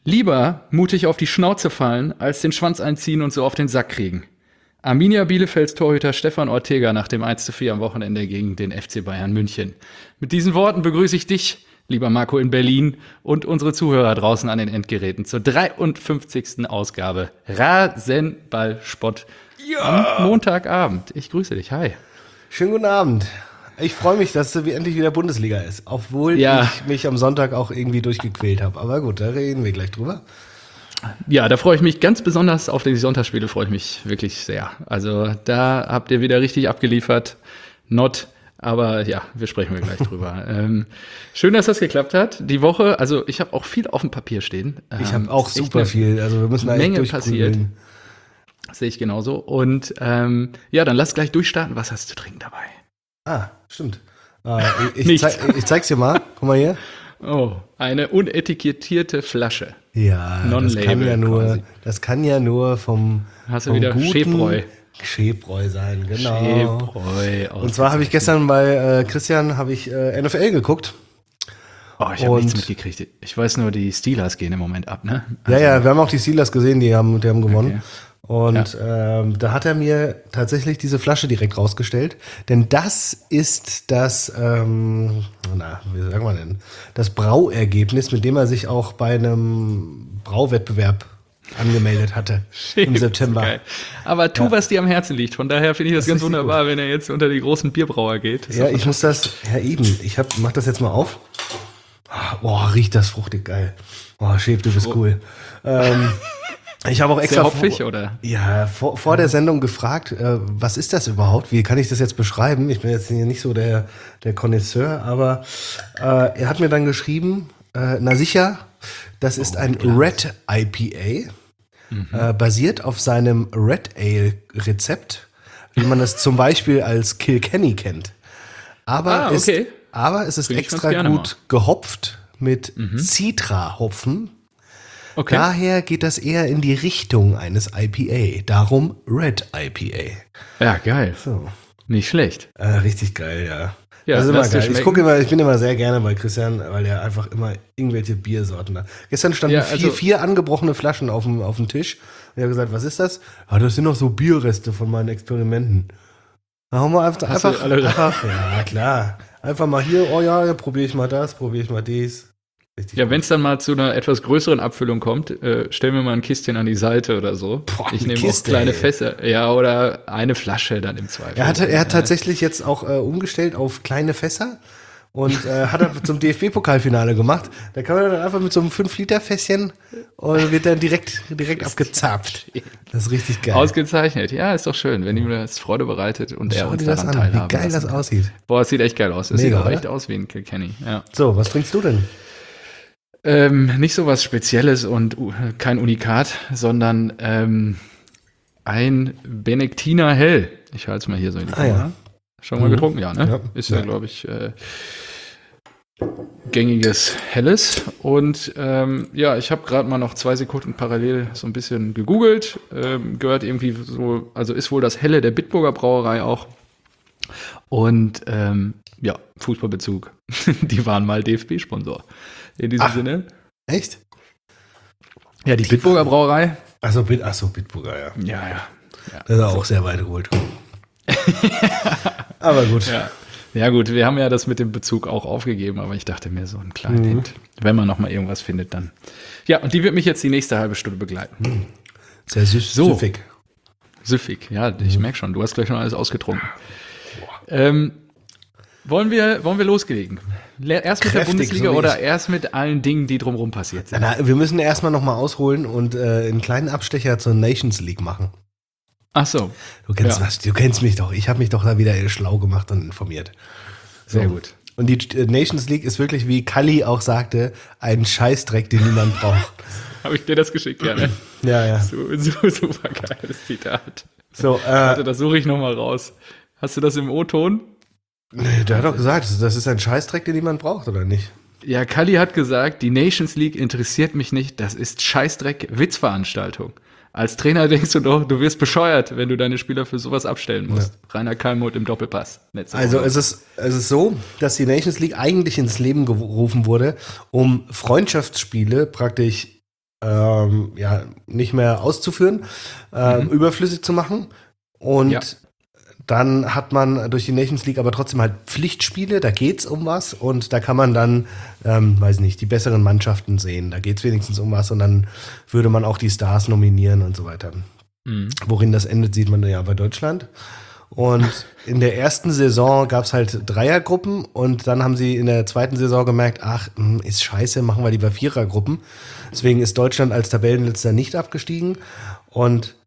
Lieber mutig auf die Schnauze fallen, als den Schwanz einziehen und so auf den Sack kriegen. Arminia Bielefelds Torhüter Stefan Ortega nach dem 1:4 am Wochenende gegen den FC Bayern München. Mit diesen Worten begrüße ich dich, lieber Marco in Berlin, und unsere Zuhörer draußen an den Endgeräten zur 53. Ausgabe Rasenballspott am Montagabend. Ich grüße dich, hi. Schönen guten Abend. Ich freue mich, dass endlich wieder Bundesliga ist, obwohl Ja. ich mich am Sonntag auch irgendwie durchgequält habe. Aber gut, da reden wir gleich drüber. Ja, da freue ich mich ganz besonders auf die Sonntagsspiele, freue ich mich wirklich sehr. Also da habt ihr wieder richtig abgeliefert. Aber ja, wir sprechen gleich drüber. Schön, dass das geklappt hat. Die Woche, also ich habe auch viel auf dem Papier stehen. Ich habe auch ist echt super viel. Also wir müssen Menge eigentlich passiert. durchprügeln. Sehe ich genauso. Und ja, dann lass gleich durchstarten. Was hast du zu trinken dabei? Ah, stimmt. Nichts. Ich zeig's dir mal. Guck mal hier. Oh, eine unetikettierte Flasche. Ja, Non-Label das kann ja nur vom Hast du wieder Schäbräu. Schäbräu sein, genau. Schäbräu. Und zwar habe ich gestern bei Christian NFL geguckt. Oh, ich habe Und- nichts mitgekriegt. Ich weiß nur, die Steelers gehen im Moment ab, ne? Ja, wir haben auch die Steelers gesehen, die haben gewonnen. Okay. Und da hat er mir tatsächlich diese Flasche direkt rausgestellt. Denn das ist das, wie sagen wir denn, das Brauergebnis, mit dem er sich auch bei einem Brauwettbewerb angemeldet hatte im September. Geil. Aber tu, was dir am Herzen liegt. Von daher finde ich das ganz richtig wunderbar, wenn er jetzt unter die großen Bierbrauer geht. Ja, ich muss das, ja eben, mach das jetzt mal auf. Boah, riecht das fruchtig geil. Boah, Schäb, du bist cool. Ich habe auch extra Sehr hopfig, oder? Ja, vor der Sendung gefragt, was ist das überhaupt? Wie kann ich das jetzt beschreiben? Ich bin jetzt hier nicht so der Connoisseur, aber er hat mir dann geschrieben, na sicher, das ist ein Red IPA, basiert auf seinem Red Ale Rezept, wie man das zum Beispiel als Kilkenny kennt. Aber okay. es ist Trinke ich ganz extra gerne gut gehopft mit Citra-Hopfen. Okay. Daher geht das eher in die Richtung eines IPA. Darum Red IPA. Ja, geil. So. Nicht schlecht. Richtig geil, ja. Ja, das ist immer lass dir geil. schmecken. Ich bin immer sehr gerne bei Christian, weil er einfach immer irgendwelche Biersorten hat. Gestern standen Ja, also- vier angebrochene Flaschen auf dem Tisch. Und er hat gesagt, was ist das? Ja, das sind noch so Bierreste von meinen Experimenten. Da haben wir Hast du alle- ja klar. Einfach mal hier, oh ja, probiere ich mal das, probiere ich mal dies. Richtig Ja, gut. wenn es dann mal zu einer etwas größeren Abfüllung kommt, stellen wir mal ein Kistchen an die Seite oder so. Boah, Ich eine nehme auch Kiste, kleine ey. Fässer. Ja, oder eine Flasche dann im Zweifel. Er hat tatsächlich jetzt auch umgestellt auf kleine Fässer und hat er zum DFB-Pokalfinale gemacht. Da kann man dann einfach mit so einem 5-Liter-Fässchen und wird dann direkt abgezapft. Das ist richtig geil. Ausgezeichnet. Ja, ist doch schön, wenn ihm das Freude bereitet und er Schau uns dir das daran an, wie teilhaben geil das lassen. aussieht. Boah, es sieht echt geil aus. Es sieht Mega, auch oder? echt aus wie ein Kilkenny. Ja. So, was trinkst du denn? Nicht so was Spezielles und kein Unikat, sondern ein Benedictiner Hell. Ich halte es mal hier so in die Ah, ja. Kamera. Schon mal getrunken, ja, ne? Ja. Ist ja, Ja. glaube ich, gängiges Helles. Und ja, ich habe gerade mal noch 2 Sekunden parallel so ein bisschen gegoogelt. Gehört irgendwie so, also ist wohl das Helle der Bitburger Brauerei auch. Und ja, Fußballbezug. Die waren mal DFB-Sponsor. In diesem Sinne. Echt? Ja, die Bitburger Brauerei. Achso, Bitburger, ja. Ja. Das ist auch sehr weit geholt. Aber gut. Ja gut, wir haben ja das mit dem Bezug auch aufgegeben, aber ich dachte mir so einen kleinen Hint. Wenn man noch mal irgendwas findet, dann. Ja, und die wird mich jetzt die nächste halbe Stunde begleiten. Sehr süffig. Süffig, ja, ich merke schon, du hast gleich schon alles ausgetrunken. Wollen wir loslegen? Erst mit der Kräftig, Bundesliga so wie oder ich. erst mit allen Dingen, die drumherum passiert sind? Na, wir müssen erstmal nochmal ausholen und einen kleinen Abstecher zur Nations League machen. Ach so, Du kennst Ja. was, du kennst mich doch. Ich habe mich doch da wieder schlau gemacht und informiert. sehr gut. Und die Nations League ist wirklich, wie Kalli auch sagte, ein Scheißdreck, den niemand braucht. Habe ich dir das geschickt, ja, ne? Ja. Super geiles Zitat. So, Warte, das suche ich noch mal raus. Hast du das im O-Ton? nee, der hat doch gesagt, das ist ein Scheißdreck, den niemand braucht, oder nicht? Ja, Kalli hat gesagt, die Nations League interessiert mich nicht, das ist Scheißdreck, Witzveranstaltung. Als Trainer denkst du doch, du wirst bescheuert, wenn du deine Spieler für sowas abstellen musst. Rainer Kalmuth im Doppelpass. Also es ist so, dass die Nations League eigentlich ins Leben gerufen wurde, um Freundschaftsspiele praktisch nicht mehr auszuführen, überflüssig zu machen. Und dann hat man durch die Nations League aber trotzdem halt Pflichtspiele, da geht's um was und da kann man dann, weiß nicht, die besseren Mannschaften sehen. Da geht's wenigstens um was und dann würde man auch die Stars nominieren und so weiter. Worin das endet, sieht man ja bei Deutschland. Und in der ersten Saison gab's halt Dreiergruppen und dann haben sie in der zweiten Saison gemerkt, ist scheiße, machen wir lieber Vierergruppen. Deswegen ist Deutschland als Tabellenletzter nicht abgestiegen und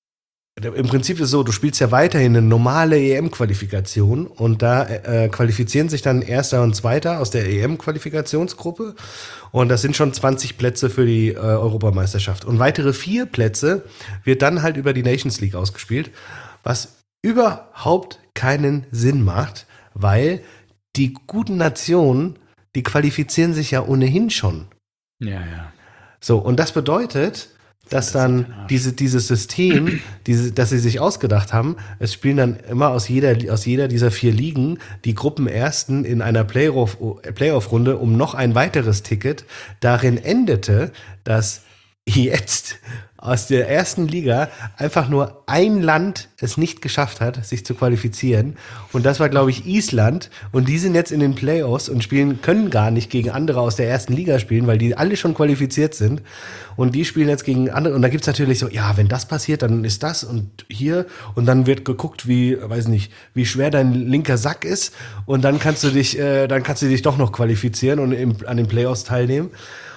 im Prinzip ist es so, du spielst ja weiterhin eine normale EM-Qualifikation und da qualifizieren sich dann Erster und Zweiter aus der EM-Qualifikationsgruppe und das sind schon 20 Plätze für die Europameisterschaft. Und weitere 4 Plätze wird dann halt über die Nations League ausgespielt, was überhaupt keinen Sinn macht, weil die guten Nationen, die qualifizieren sich ja ohnehin schon. Ja. So, und das bedeutet, dass dann dieses System, das sie sich ausgedacht haben, es spielen dann immer aus jeder dieser 4 Ligen die Gruppenersten in einer Playoff-Runde um noch ein weiteres Ticket. Darin endete, dass jetzt aus der ersten Liga einfach nur ein Land es nicht geschafft hat, sich zu qualifizieren. Und das war, glaube ich, Island. Und die sind jetzt in den Playoffs und können gar nicht gegen andere aus der ersten Liga spielen, weil die alle schon qualifiziert sind. Und die spielen jetzt gegen andere. Und da gibt's natürlich so, ja, wenn das passiert, dann ist das und hier. Und dann wird geguckt, wie schwer dein linker Sack ist. Und dann kannst du dich doch noch qualifizieren und an den Playoffs teilnehmen.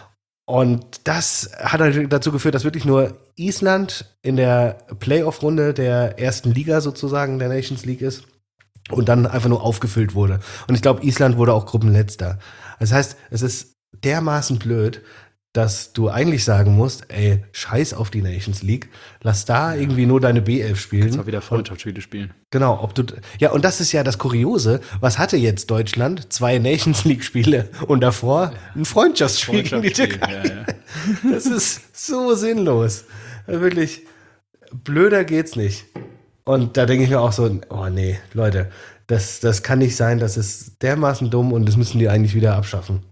Und das hat halt dazu geführt, dass wirklich nur Island in der Playoff-Runde der ersten Liga sozusagen der Nations League ist und dann einfach nur aufgefüllt wurde. Und ich glaube, Island wurde auch Gruppenletzter. Das heißt, es ist dermaßen blöd, dass du eigentlich sagen musst, ey, scheiß auf die Nations League, lass da irgendwie nur deine B11 spielen. Kannst auch wieder Freundschaftsspiele spielen. Genau, und das ist ja das Kuriose, was hatte jetzt Deutschland? 2 Nations League Spiele und davor ein Freundschaftsspiel gegen die Türkei. Ja. Das ist so sinnlos. Wirklich, blöder geht's nicht. Und da denke ich mir auch so, oh nee, Leute, das kann nicht sein, das ist dermaßen dumm und das müssen die eigentlich wieder abschaffen.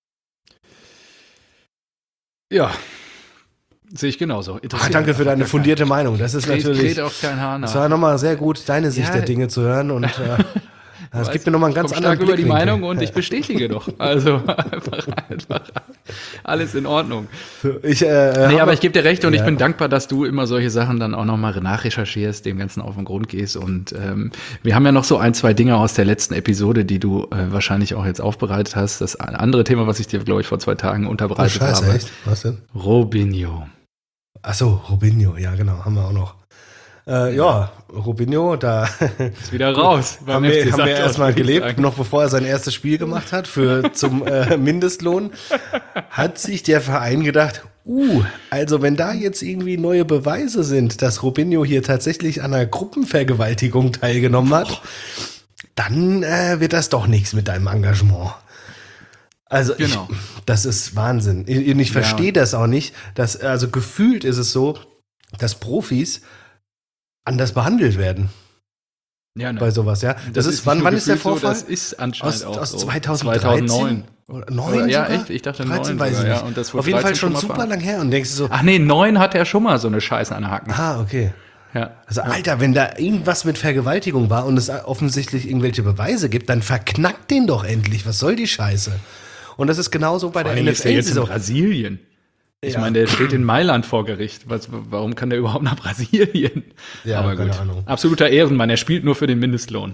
Ja, sehe ich genauso. Danke für deine fundierte Meinung. Das ist natürlich. Auch kein Haar nach. Das war nochmal sehr gut, deine Sicht der Dinge zu hören und das gibt mir nochmal einen ganz anderen Blick. Über die Meinung und ich bestätige doch. Also einfach alles in Ordnung. Aber ich gebe dir recht und ich bin dankbar, dass du immer solche Sachen dann auch nochmal nachrecherchierst, dem Ganzen auf den Grund gehst. Und wir haben ja noch so 1, 2 Dinge aus der letzten Episode, die du wahrscheinlich auch jetzt aufbereitet hast. Das andere Thema, was ich dir, glaube ich, vor 2 Tagen unterbreitet habe. Echt? Was denn? Robinho. Achso, Robinho, ja genau, haben wir auch noch. Robinho, da ist wieder raus. haben wir erstmal gelebt, noch bevor er sein erstes Spiel gemacht hat zum Mindestlohn, hat sich der Verein gedacht, also wenn da jetzt irgendwie neue Beweise sind, dass Robinho hier tatsächlich an einer Gruppenvergewaltigung teilgenommen hat, dann wird das doch nichts mit deinem Engagement. Also genau. Das ist Wahnsinn. Ich verstehe das auch nicht. Also gefühlt ist es so, dass Profis anders behandelt werden. Ja, ne. Bei sowas, ja. Das ist wann ist der Vorfall? So, das ist anscheinend aus so. 2009. Oder 9 ja, sogar? echt? Ich dachte 13 9 weiß sogar, ich ja. nicht. Und das auf jeden Fall schon super lang her und denkst du so. Ach nee, 9 hat er schon mal so eine Scheiße an den Haken. Okay. Ja. Also Alter, wenn da irgendwas mit Vergewaltigung war und es offensichtlich irgendwelche Beweise gibt, dann verknackt den doch endlich. Was soll die Scheiße? Und das ist genauso bei der NFL. Ist er jetzt in Brasilien? Ich meine, der steht in Mailand vor Gericht. Warum kann der überhaupt nach Brasilien? Ja, aber gut. Keine Ahnung. Absoluter Ehrenmann. Er spielt nur für den Mindestlohn.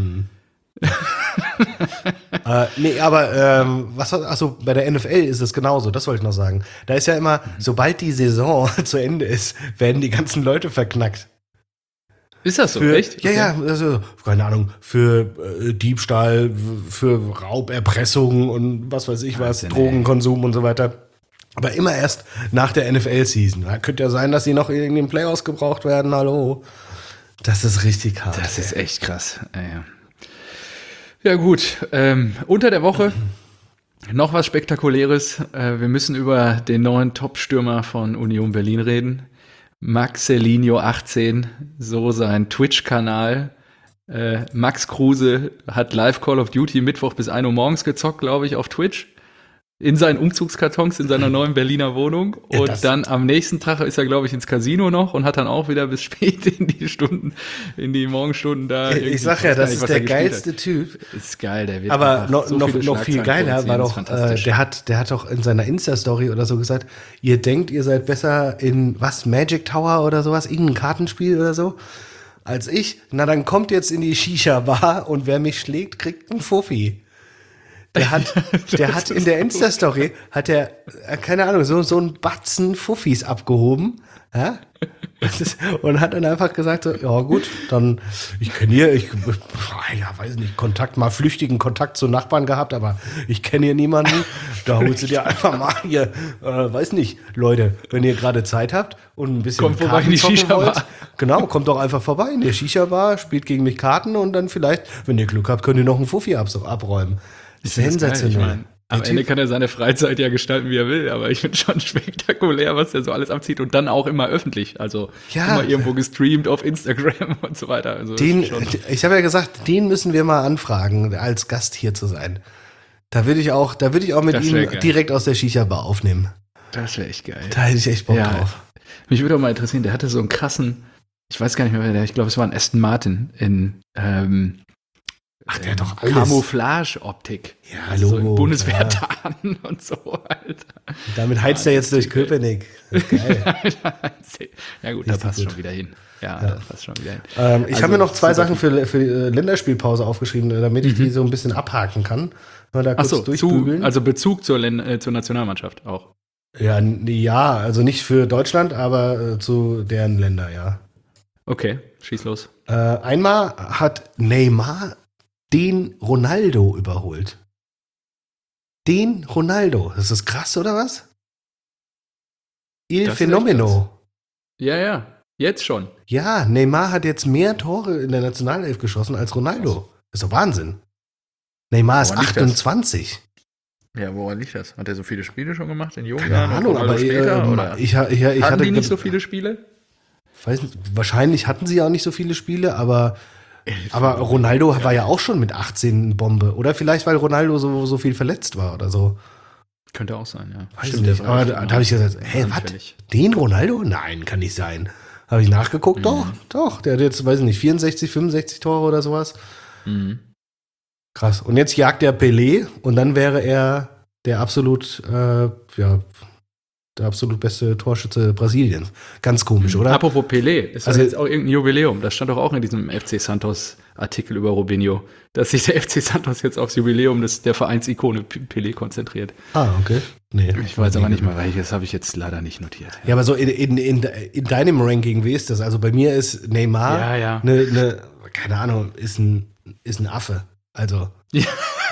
Achso, bei der NFL ist es genauso, das wollte ich noch sagen. Da ist ja immer, sobald die Saison zu Ende ist, werden die ganzen Leute verknackt. Ist das so, echt? Okay. Ja, also, keine Ahnung, für Diebstahl, für Rauberpressung und was weiß ich was, Drogenkonsum und so weiter. Aber immer erst nach der NFL-Season. Da könnte ja sein, dass sie noch in den Playoffs gebraucht werden, hallo. Das ist richtig hart. Das ist echt krass. Ja gut, unter der Woche noch was Spektakuläres. Wir müssen über den neuen Top-Stürmer von Union Berlin reden. Maxelinho 18, so sein Twitch-Kanal. Max Kruse hat Live Call of Duty Mittwoch bis 1 Uhr morgens gezockt, glaube ich, auf Twitch. in seinen Umzugskartons in seiner neuen Berliner Wohnung. Ja, Und dann am nächsten Tag ist er, glaube ich, ins Casino noch und hat dann auch wieder bis spät in die Morgenstunden da. Ich sag ja, das ist der geilste Typ. Ist geil, der wird Aber einfach so viele noch viel Schlagzeilen geiler war produzieren, ist doch, fantastisch. der hat doch in seiner Insta-Story oder so gesagt, ihr denkt, ihr seid besser in was, Magic Tower oder sowas, irgendein Kartenspiel oder so, als ich. Na, dann kommt jetzt in die Shisha-Bar und wer mich schlägt, kriegt einen Fuffi. Der hat in der Insta-Story, keine Ahnung, so einen Batzen Fuffis abgehoben. Ja? Und hat dann einfach gesagt, so, ja gut, dann, ich kenne hier, weiß nicht, flüchtigen Kontakt zu Nachbarn gehabt, aber ich kenne hier niemanden. Da holst du dir einfach mal hier, weiß nicht, Leute, wenn ihr gerade Zeit habt und ein bisschen Kommt vorbei in die zocken Shisha-Bar. Genau, kommt doch einfach vorbei in der Shisha-Bar, spielt gegen mich Karten und dann vielleicht, wenn ihr Glück habt, könnt ihr noch einen Fuffi abräumen. Sensationell. Ich mein, am Ende kann er seine Freizeit ja gestalten, wie er will, aber ich finde schon spektakulär, was er so alles abzieht und dann auch immer öffentlich, also Ja. immer irgendwo gestreamt auf Instagram und so weiter. Also Ich habe ja gesagt, den müssen wir mal anfragen, als Gast hier zu sein. Da würde ich auch mit Das wär ihm geil. direkt aus der Shisha-Bar aufnehmen. das wäre echt geil. Da hätte ich echt Bock Ja. drauf. Mich würde auch mal interessieren, der hatte so einen krassen, ich weiß gar nicht mehr, ich glaube, es war ein Aston Martin in Ach, der hat doch alles. Camouflage-Optik. Ja, also so Logo, in Bundeswehrtarnen und so, Alter. Damit heizt er jetzt durch Köpenick. Das ist geil. Ja gut, da Richtig passt gut. schon wieder hin. Ja, das passt schon wieder hin. Ich Also, habe mir noch zwei super Sachen für Länderspielpause aufgeschrieben, damit ich die so ein bisschen abhaken kann. Mal da kurz Achso, durchbügeln. also Bezug zur Nationalmannschaft auch. Ja, also nicht für Deutschland, aber zu deren Länder, ja. Okay, schieß los. Einmal hat Neymar den Ronaldo überholt. Den Ronaldo. Das ist krass, oder was? Il Das ist Fenomeno. Ja, jetzt schon. Ja, Neymar hat jetzt mehr Tore in der Nationalelf geschossen als Ronaldo. Ist doch Wahnsinn. Neymar ist Woran liegt das? 28. Ja, woran liegt das? Hat er so viele Spiele schon gemacht in jungen Keine Jahren? Ahnung, aber später, oder? ich Hatten hatte die nicht so viele Spiele? weiß nicht, wahrscheinlich hatten sie ja auch nicht so viele Spiele, aber Ronaldo war ja auch schon mit 18 Bombe. Oder vielleicht, weil Ronaldo so viel verletzt war oder so. Könnte auch sein, ja. Weiß nicht. der war Aber ja da habe ich gesagt, hey, was? anfällig. Den Ronaldo? Nein, kann nicht sein. Habe ich nachgeguckt? Doch. Der hat jetzt, weiß ich nicht, 64, 65 Tore oder sowas. Mhm. Krass. Und jetzt jagt der Pelé und dann wäre er der absolut beste Torschütze Brasiliens. Ganz komisch, oder? Apropos Pelé, ist Also- also jetzt auch irgendein Jubiläum. Das stand doch auch in diesem FC Santos Artikel über Robinho, dass sich der FC Santos jetzt aufs Jubiläum der Vereinsikone Pelé konzentriert. Ah, okay. Nee. Ich weiß aber nicht mal welches, habe ich jetzt leider nicht notiert. Ja, aber so in deinem Ranking, wie ist das? Also bei mir ist Neymar, Ja. keine Ahnung, ist ein Affe. Also. Ja.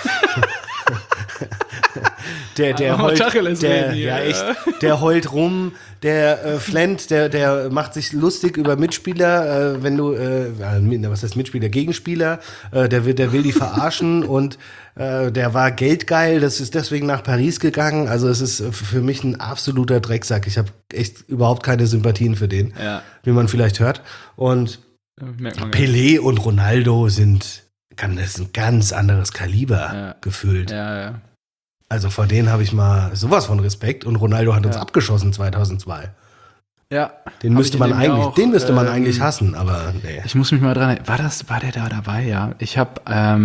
Der Aber heult, Tacheles reden hier, ja, ja. echt, der heult rum, der flennt, der macht sich lustig über Mitspieler, was heißt Mitspieler, Gegenspieler, der will die verarschen und der war geldgeil, das ist deswegen nach Paris gegangen, also es ist für mich ein absoluter Drecksack, ich habe echt überhaupt keine Sympathien für den, Ja, wie man vielleicht hört und merkt man. Pelé und Ronaldo das ist ein ganz anderes Kaliber Ja. gefühlt. Ja. Also vor denen habe ich mal sowas von Respekt und Ronaldo hat uns Ja. abgeschossen 2002. Ja. Den Hab müsste ich man nämlich eigentlich, auch, den müsste man eigentlich hassen, aber nee. Ich muss mich mal dran erinnern. War der da dabei? Ja. Ich habe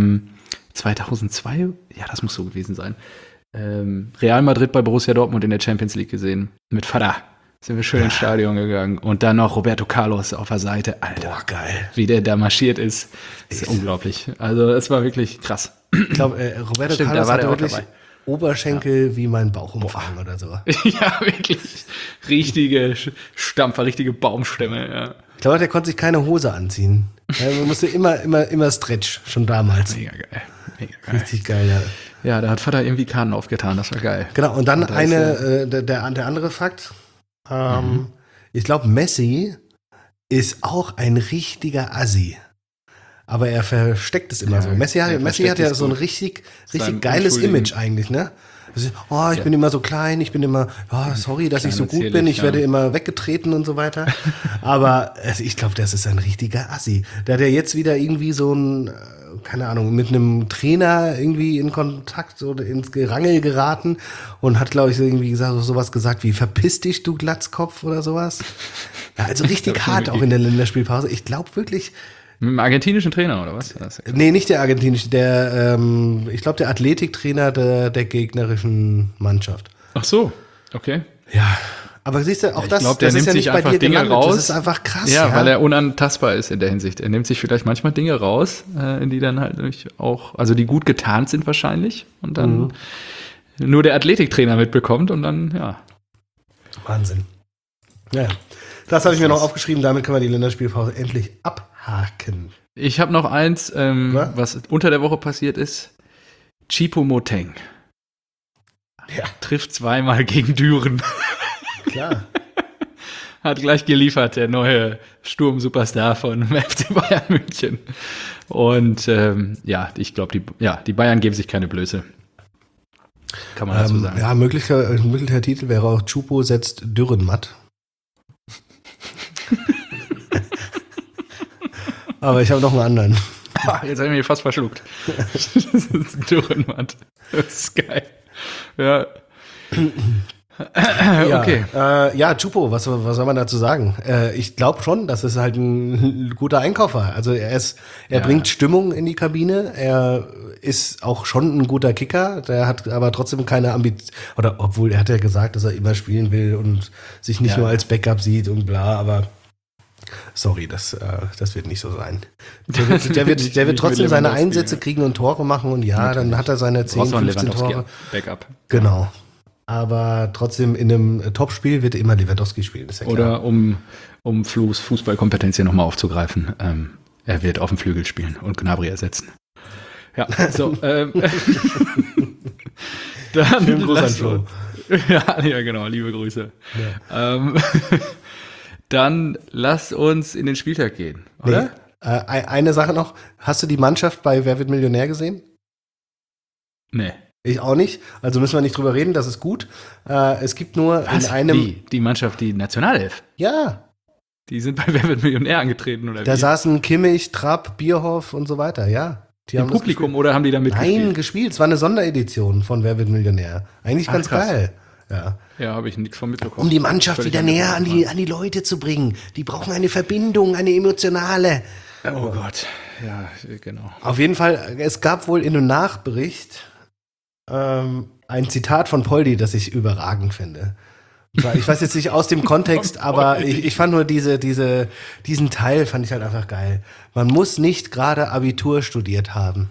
2002, ja, das muss so gewesen sein, Real Madrid bei Borussia Dortmund in der Champions League gesehen. Mit Vater. Sind wir schön ins Stadion gegangen. Und dann noch Roberto Carlos auf der Seite. Alter, Boah, geil. wie der da marschiert ist. Ist unglaublich. Also, es war wirklich krass. Ich glaube, Roberto Stimmt, Carlos da war hatte der auch wirklich dabei. Oberschenkel wie mein Bauchumfang oder so. Ja, wirklich. Richtige Stampfer, richtige Baumstämme, ja. Ich glaube, der konnte sich keine Hose anziehen. Man musste immer Stretch, schon damals. Mega geil. Mega geil. Richtig geil, ja. Ja, da hat Vater irgendwie Karten aufgetan, das war geil. Genau, und dann Und da ist der andere Fakt. Ich glaube, Messi ist auch ein richtiger Assi. Aber er versteckt es immer Ja, so. Messi er hat versteckt ja es so ein gut. richtig Seinem geiles unschuldigen- Image eigentlich, ne? Ich bin immer so klein, ich bin immer, sorry, dass ich so gut bin, ich werde immer weggetreten und so weiter. Aber ich glaube, das ist ein richtiger Assi. Der hat ja jetzt wieder irgendwie so ein, keine Ahnung, mit einem Trainer irgendwie in Kontakt oder ins Gerangel geraten und hat, glaube ich, irgendwie sowas gesagt wie, verpiss dich, du Glatzkopf oder sowas. Ja, also richtig hart auch in der Länderspielpause. Ich glaube wirklich. Mit dem argentinischen Trainer, oder was? Nee, nicht der argentinische, ich glaube, der Athletiktrainer der gegnerischen Mannschaft. Ach so, okay. Ja, aber siehst du, auch ich glaube, der nimmt sich einfach Dinge raus. Das ist einfach krass. Ja, weil er unantastbar ist in der Hinsicht. Er nimmt sich vielleicht manchmal Dinge raus, die dann halt auch, also die gut getarnt sind wahrscheinlich und dann nur der Athletiktrainer mitbekommt und dann, ja. Wahnsinn. Naja, das habe ich mir noch aufgeschrieben, damit können wir die Länderspielpause endlich abhaken. Ich habe noch eins, was unter der Woche passiert ist. Choupo-Moting. Ja. Trifft zweimal gegen Düren. Klar. Hat gleich geliefert, der neue Sturm-Superstar von FC Bayern München. Und ich glaube, die Bayern geben sich keine Blöße. Kann man dazu sagen. Ja, möglicher Titel wäre auch Choupo setzt Dürren matt. Aber ich habe noch einen anderen. Jetzt habe ich mich fast verschluckt. Das ist ein Dürrenmatt. Das ist geil. Ja. Okay. Choupo, was soll man dazu sagen? Ich glaube schon, dass es halt ein guter Einkauf war. Also er bringt Stimmung in die Kabine. Er ist auch schon ein guter Kicker. Der hat aber trotzdem keine Ambition. Oder obwohl er hat ja gesagt, dass er immer spielen will und sich nicht nur als Backup sieht und bla. Aber sorry, das wird nicht so sein. Der wird trotzdem seine Einsätze kriegen und Tore machen und dann hat er seine 10, 15 Tore. Backup. Genau. Aber trotzdem in einem Topspiel wird immer Lewandowski spielen, ist ja klar. Oder um Fußballkompetenz hier nochmal aufzugreifen, er wird auf dem Flügel spielen und Gnabry ersetzen. Ja, so. Dann Gruß an Flo. Ja, genau, liebe Grüße. Ja. Dann lass uns in den Spieltag gehen, oder? Nee. Eine Sache noch. Hast du die Mannschaft bei Wer wird Millionär gesehen? Nee. Ich auch nicht. Also müssen wir nicht drüber reden, das ist gut. Es gibt nur in einem... Die Mannschaft, die Nationalelf? Ja. Die sind bei Wer wird Millionär angetreten, oder da wie? saßen Kimmich, Trapp, Bierhoff und so weiter, ja. Die haben Publikum oder haben die da mitgespielt? Nein, gespielt. Es war eine Sonderedition von Wer wird Millionär. Eigentlich ganz geil. Ja, habe ich nichts von mitbekommen. Um die Mannschaft wieder näher an die Leute zu bringen. Die brauchen eine Verbindung, eine emotionale. Oh Gott, ja, genau. Auf jeden Fall, es gab wohl in einem Nachbericht ein Zitat von Poldi, das ich überragend finde. Ich weiß jetzt nicht aus dem Kontext, aber ich fand nur diesen Teil fand ich halt einfach geil. Man muss nicht gerade Abitur studiert haben.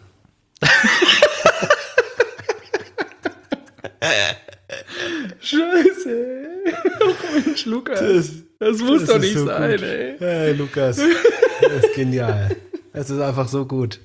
Scheiße. Oh Mensch, Lukas. Das muss doch nicht so sein, gut. Ey. Hey, Lukas. Das ist genial. Das ist einfach so gut.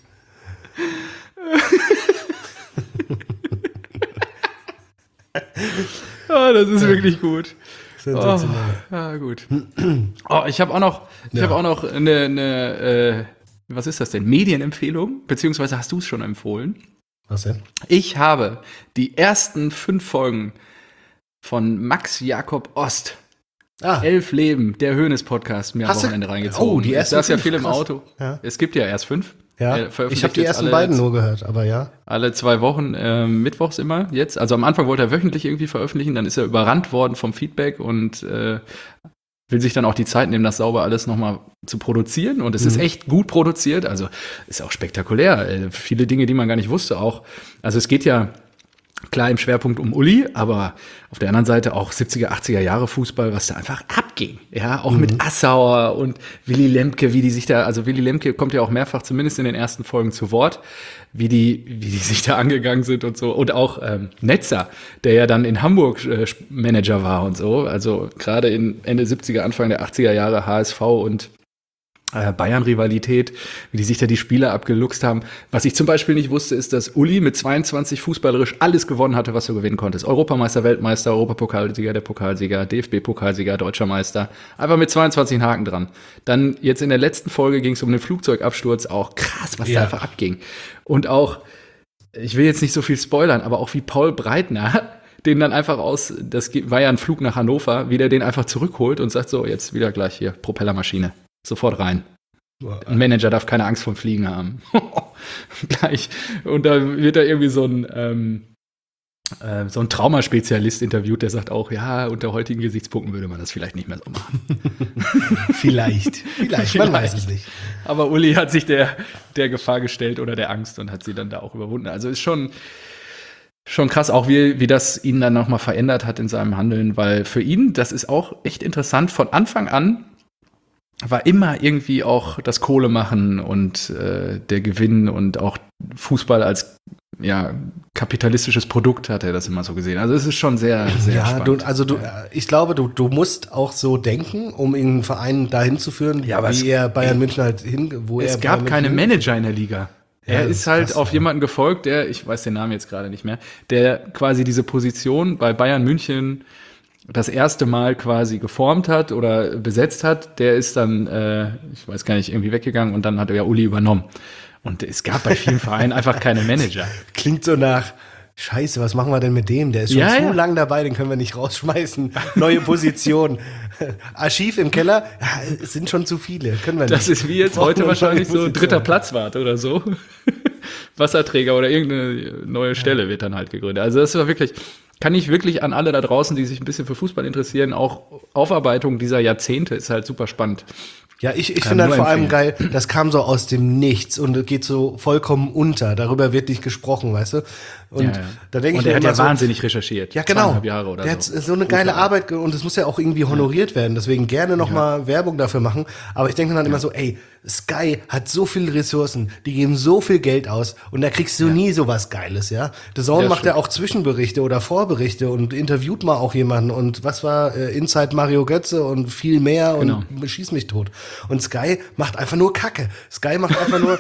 Das ist wirklich gut. Sensationell. Gut. Ich habe auch noch eine was ist das denn? Medienempfehlung? Beziehungsweise hast du es schon empfohlen? Was denn? Ich habe die ersten 5 Folgen von Max Jakob Ost. 11 Leben, der Hoeneß-Podcast, mir am Wochenende reingezogen. Oh, die ersten 5? Ich saß ja viel im Krass. Auto. Ja. Es gibt ja erst 5. Ja, ich habe die ersten beiden nur gehört, aber ja. Alle 2 Wochen, mittwochs immer jetzt. Also am Anfang wollte er wöchentlich irgendwie veröffentlichen, dann ist er überrannt worden vom Feedback und will sich dann auch die Zeit nehmen, das sauber alles nochmal zu produzieren. Und es ist echt gut produziert, also ist auch spektakulär. Viele Dinge, die man gar nicht wusste auch. Also es geht ja klar im Schwerpunkt um Uli, aber auf der anderen Seite auch 70er, 80er Jahre Fußball, was da einfach abging. Ja, auch mit Assauer und Willy Lemke, also Willy Lemke kommt ja auch mehrfach zumindest in den ersten Folgen zu Wort, wie die sich da angegangen sind und so. Und auch Netzer, der ja dann in Hamburg Manager war und so. Also gerade in Ende 70er, Anfang der 80er Jahre HSV und Bayern-Rivalität, wie die sich da die Spiele abgeluchst haben. Was ich zum Beispiel nicht wusste, ist, dass Uli mit 22 fußballerisch alles gewonnen hatte, was du gewinnen konntest. Europameister, Weltmeister, Europapokalsieger, der Pokalsieger, DFB-Pokalsieger, Deutscher Meister. Einfach mit 22 einen Haken dran. Dann jetzt in der letzten Folge ging es um den Flugzeugabsturz. Auch krass, was da einfach abging. Und auch ich will jetzt nicht so viel spoilern, aber auch wie Paul Breitner den dann einfach das war ja ein Flug nach Hannover, wie der den einfach zurückholt und sagt so, jetzt wieder gleich hier, Propellermaschine, sofort rein. Ein Manager darf keine Angst vorm Fliegen haben. Gleich. Und da wird da irgendwie so ein Traumaspezialist interviewt, der sagt auch, ja, unter heutigen Gesichtspunkten würde man das vielleicht nicht mehr so machen. Vielleicht, man weiß es nicht. Aber Uli hat sich der Gefahr gestellt oder der Angst und hat sie dann da auch überwunden. Also ist schon krass, auch wie das ihn dann nochmal verändert hat in seinem Handeln, weil für ihn, das ist auch echt interessant, von Anfang an war immer irgendwie auch das Kohle machen und der Gewinn und auch Fußball als kapitalistisches Produkt hat er das immer so gesehen. Also es ist schon sehr, sehr spannend. Ich glaube, du musst auch so denken, um einen Verein dahin zu führen, wie er Bayern München halt Es gab keine Manager in der Liga. Er ist halt krass, auf jemanden gefolgt, ich weiß den Namen jetzt gerade nicht mehr, der quasi diese Position bei Bayern München das erste Mal quasi geformt hat oder besetzt hat. Der ist dann, ich weiß gar nicht, irgendwie weggegangen und dann hat er ja Uli übernommen. Und es gab bei vielen Vereinen einfach keine Manager. Klingt so nach, Scheiße, was machen wir denn mit dem? Der ist schon zu lang dabei, den können wir nicht rausschmeißen. Neue Position. Archiv im Keller, es sind schon zu viele, können wir nicht. Das ist wie jetzt heute wahrscheinlich so dritter Platzwart oder so. Wasserträger oder irgendeine neue Stelle wird dann halt gegründet. Also das war wirklich, kann ich wirklich an alle da draußen, die sich ein bisschen für Fußball interessieren, auch Aufarbeitung dieser Jahrzehnte ist halt super spannend. Ja, ich finde halt vor allem geil, das kam so aus dem Nichts und geht so vollkommen unter. Darüber wird nicht gesprochen, weißt du? Und da denke ich mir der hat immer ja wahnsinnig recherchiert. Ja, genau. 2,5 Jahre oder der hat so eine geile Arbeit und es muss ja auch irgendwie honoriert werden. Deswegen gerne nochmal Werbung dafür machen. Aber ich denke dann immer so, ey, Sky hat so viele Ressourcen, die geben so viel Geld aus und da kriegst du nie sowas Geiles, ja. The Zone macht ja auch Zwischenberichte oder Vorberichte und interviewt mal auch jemanden und was war Inside Mario Götze und viel mehr und schieß mich tot. Und Sky macht einfach nur Kacke. Sky macht einfach nur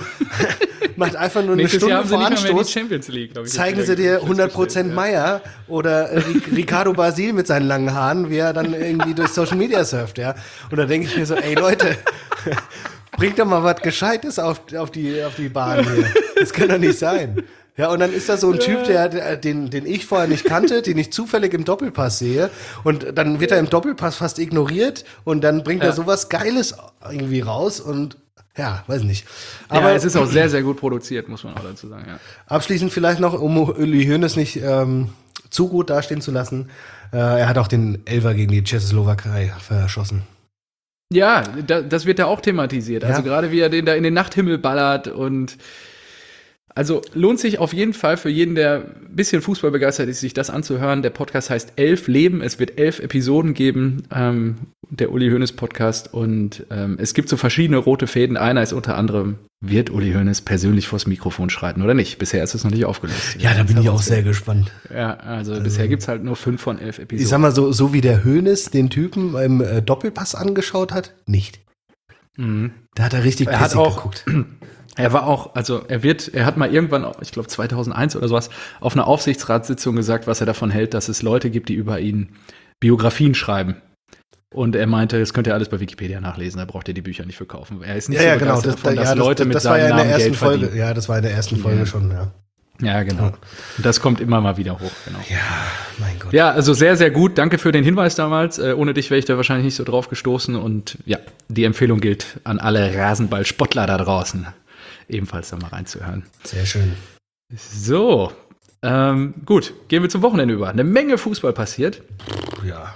eine Stunde vor Anstoß. Zeigen sie dir 100% Meier oder Ricardo Basil mit seinen langen Haaren, wie er dann irgendwie durch Social Media surft, ja. Und da denke ich mir so, ey Leute, bringt doch mal was Gescheites auf die Bahn hier. Das kann doch nicht sein. Ja, und dann ist da so ein Typ, den ich vorher nicht kannte, den ich zufällig im Doppelpass sehe. Und dann wird er im Doppelpass fast ignoriert und dann bringt er sowas Geiles irgendwie raus und ja, weiß nicht. Aber es ist auch sehr, sehr gut produziert, muss man auch dazu sagen, ja. Abschließend vielleicht noch, um Uli Hoeneß nicht zu gut dastehen zu lassen. Er hat auch den Elfer gegen die Tschechoslowakei verschossen. Ja, das wird da auch thematisiert. Also gerade wie er den da in den Nachthimmel ballert und also lohnt sich auf jeden Fall für jeden, der ein bisschen Fußball begeistert ist, sich das anzuhören. Der Podcast heißt 11 Leben. Es wird 11 Episoden geben, der Uli Hoeneß Podcast. Und es gibt so verschiedene rote Fäden. Einer ist unter anderem, wird Uli Hoeneß persönlich vors Mikrofon schreiten oder nicht? Bisher ist es noch nicht aufgelöst. Ja, da bin ich auch sehr gespannt. Ja, also bisher gibt es halt nur 5 von 11 Episoden. Ich sag mal so wie der Hoeneß den Typen im Doppelpass angeschaut hat, nicht. Mhm. Da hat er richtig pissig geguckt. Er war auch, also er hat mal irgendwann, ich glaube 2001 oder sowas, auf einer Aufsichtsratssitzung gesagt, was er davon hält, dass es Leute gibt, die über ihn Biografien schreiben. Und er meinte, das könnt ihr alles bei Wikipedia nachlesen, da braucht ihr die Bücher nicht für kaufen. Er ist nicht so begeistert davon, dass Leute mit seinem Namen Geld verdienen. Ja, das war in der ersten Folge schon, ja. Ja, genau. Und das kommt immer mal wieder hoch, genau. Ja, mein Gott. Ja, also sehr, sehr gut. Danke für den Hinweis damals. Ohne dich wäre ich da wahrscheinlich nicht so drauf gestoßen. Und ja, die Empfehlung gilt an alle Rasenballspottler da draußen, ebenfalls da mal reinzuhören. Sehr schön. So, gut, gehen wir zum Wochenende über. Eine Menge Fußball passiert. Ja.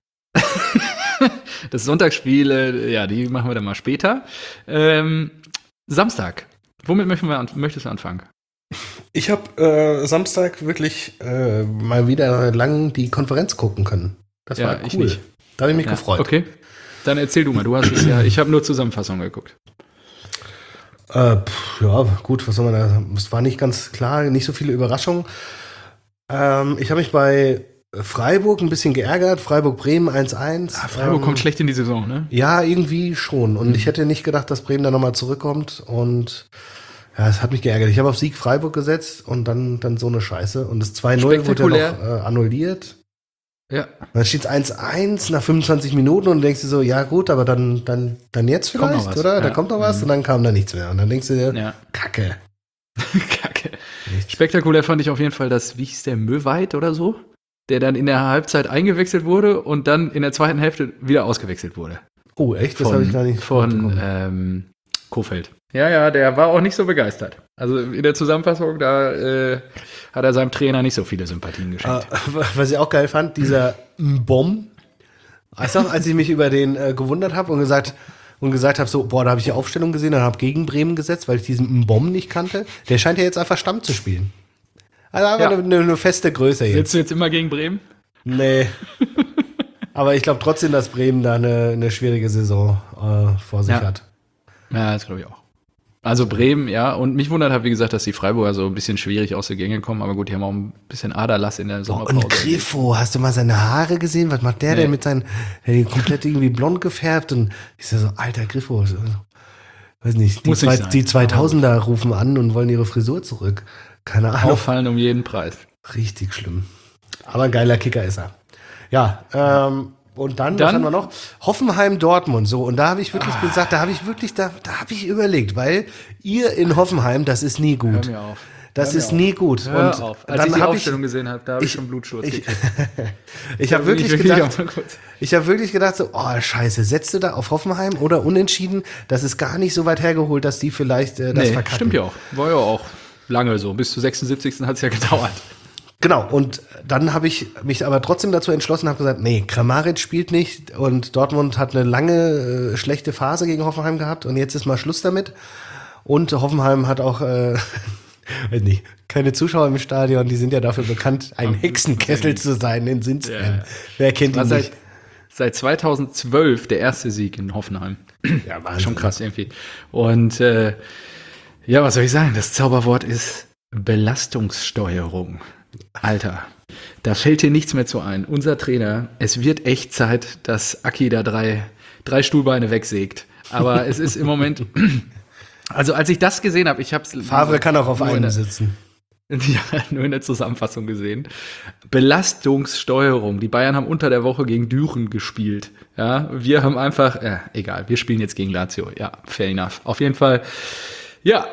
Das Sonntagsspiele, die machen wir dann mal später. Samstag, womit möchtest du anfangen? Ich habe Samstag wirklich mal wieder lang die Konferenz gucken können. Das war cool. Ich nicht. Da habe ich mich gefreut. Okay, dann erzähl du mal. Du hast es ich habe nur Zusammenfassungen geguckt. Ja, gut, was soll man da? Es war nicht ganz klar, nicht so viele Überraschungen. Ich habe mich bei Freiburg ein bisschen geärgert. Freiburg-Bremen 1-1. Freiburg kommt schlecht in die Saison, ne? Ja, irgendwie schon. Und ich hätte nicht gedacht, dass Bremen da nochmal zurückkommt. Und ja, es hat mich geärgert. Ich habe auf Sieg Freiburg gesetzt und dann so eine Scheiße. Und das 2-0 wurde ja noch annulliert. Ja. Dann steht es 1-1 nach 25 Minuten und denkst du so, ja gut, aber dann jetzt vielleicht, oder? Ja. Da kommt noch was und dann kam da nichts mehr. Und dann denkst du dir, Kacke. Kacke. Spektakulär fand ich auf jeden Fall das, wie hieß der, Möweit oder so? Der dann in der Halbzeit eingewechselt wurde und dann in der zweiten Hälfte wieder ausgewechselt wurde. Oh, echt? Das habe ich gar nicht Von Kofeld. Ja, der war auch nicht so begeistert. Also in der Zusammenfassung, da hat er seinem Trainer nicht so viele Sympathien geschenkt. Was ich auch geil fand, dieser Mbom. Weißt du, als ich mich über den gewundert habe und gesagt habe, so, boah, da habe ich die Aufstellung gesehen und habe gegen Bremen gesetzt, weil ich diesen Mbom nicht kannte. Der scheint ja jetzt einfach Stamm zu spielen. Also einfach eine feste Größe jetzt. Sitzt du jetzt immer gegen Bremen? Nee. Aber ich glaube trotzdem, dass Bremen da eine schwierige Saison vor sich hat. Ja, das glaube ich auch. Also Bremen, ja. Und mich wundert halt, wie gesagt, dass die Freiburger so ein bisschen schwierig aus der Gänge kommen. Aber gut, die haben auch ein bisschen Aderlass in der Sommerpause. Und Griffo, hast du mal seine Haare gesehen? Was macht der denn mit seinen, komplett irgendwie blond gefärbt? Und ich so, alter Griffo. Weiß nicht, die 2000er rufen an und wollen ihre Frisur zurück. Keine Ahnung. Auffallen um jeden Preis. Richtig schlimm. Aber ein geiler Kicker ist er. Ja, und dann, was haben wir noch? Hoffenheim-Dortmund, so. Und da habe ich wirklich gesagt, da habe ich überlegt, weil ihr in Hoffenheim, das ist nie gut. Hör mir auf. Das ist nie gut. Hör und auf. Als dann ich die habe Aufstellung gesehen habe, da habe ich schon Blutsturz gekriegt. Ich habe wirklich gedacht, so, oh Scheiße, setzt du da auf Hoffenheim oder unentschieden? Das ist gar nicht so weit hergeholt, dass die vielleicht das verkacken. Stimmt ja auch. War ja auch lange so. Bis zur 76. hat es ja gedauert. Genau, und dann habe ich mich aber trotzdem dazu entschlossen, habe gesagt, nee, Kramaric spielt nicht und Dortmund hat eine lange schlechte Phase gegen Hoffenheim gehabt und jetzt ist mal Schluss damit. Und Hoffenheim hat auch weiß nicht, keine Zuschauer im Stadion, die sind ja dafür bekannt, ein Hexenkessel zu sein in Sinsheim. Ja. Wer kennt ihn nicht? Seit 2012 der erste Sieg in Hoffenheim. Ja, Wahnsinn. Schon krass irgendwie. Und ja, was soll ich sagen? Das Zauberwort ist Belastungssteuerung. Alter, da fällt dir nichts mehr zu ein. Unser Trainer, es wird echt Zeit, dass Aki da drei Stuhlbeine wegsägt. Aber es ist im Moment, also als ich das gesehen habe, Favre kann auch auf einem sitzen. Ja, nur in der Zusammenfassung gesehen. Belastungssteuerung. Die Bayern haben unter der Woche gegen Düren gespielt. Ja, wir haben einfach, egal, wir spielen jetzt gegen Lazio. Ja, fair enough. Auf jeden Fall, ja,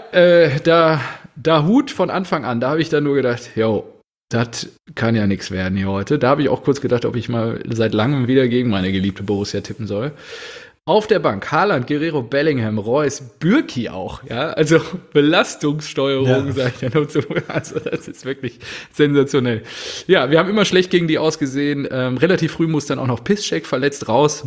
da Hut von Anfang an, da habe ich dann nur gedacht, yo, das kann ja nichts werden hier heute. Da habe ich auch kurz gedacht, ob ich mal seit langem wieder gegen meine geliebte Borussia tippen soll. Auf der Bank Haaland, Guerrero, Bellingham, Reus, Bürki auch. Ja, also Belastungssteuerung, sage ich ja nur zu. Also das ist wirklich sensationell. Ja, wir haben immer schlecht gegen die ausgesehen. Relativ früh muss dann auch noch Piszczek verletzt raus.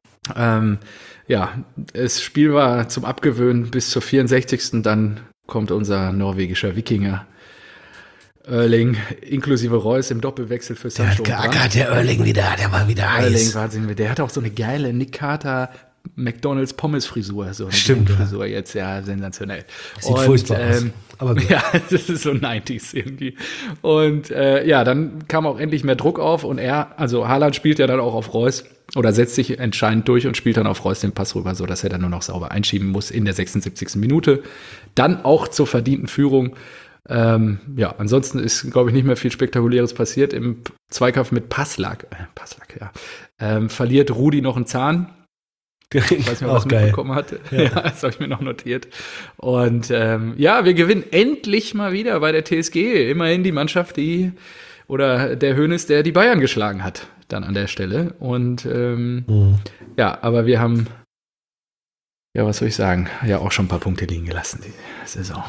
Ja, das Spiel war zum Abgewöhnen bis zur 64. Dann kommt unser norwegischer Wikinger Erling, inklusive Reus im Doppelwechsel für Sancho. Der hat geackert, der Erling wieder, der war wieder heiß. Erling, Wahnsinn, der hat auch so eine geile Nick Carter McDonald's Pommes-Frisur. So eine Stimmt, Frisur jetzt, ja, sensationell. Sieht furchtbar aus. Aber gut. Ja, das ist so 90s irgendwie. Und ja, dann kam auch endlich mehr Druck auf und also Haaland spielt ja dann auch auf Reus oder setzt sich entscheidend durch und spielt dann auf Reus den Pass rüber, sodass er dann nur noch sauber einschieben muss in der 76. Minute. Dann auch zur verdienten Führung. Ja, ansonsten ist, glaube ich, nicht mehr viel Spektakuläres passiert. Im Zweikampf mit Passlack, verliert Rudi noch einen Zahn. Ich weiß nicht, ob er das mitbekommen hatte. Ja, das habe ich mir noch notiert. Und ja, wir gewinnen endlich mal wieder bei der TSG. Immerhin die Mannschaft, oder der Hoeneß, der die Bayern geschlagen hat, dann an der Stelle. Und ja, aber wir haben, ja, was soll ich sagen, ja auch schon ein paar Punkte liegen gelassen, die Saison.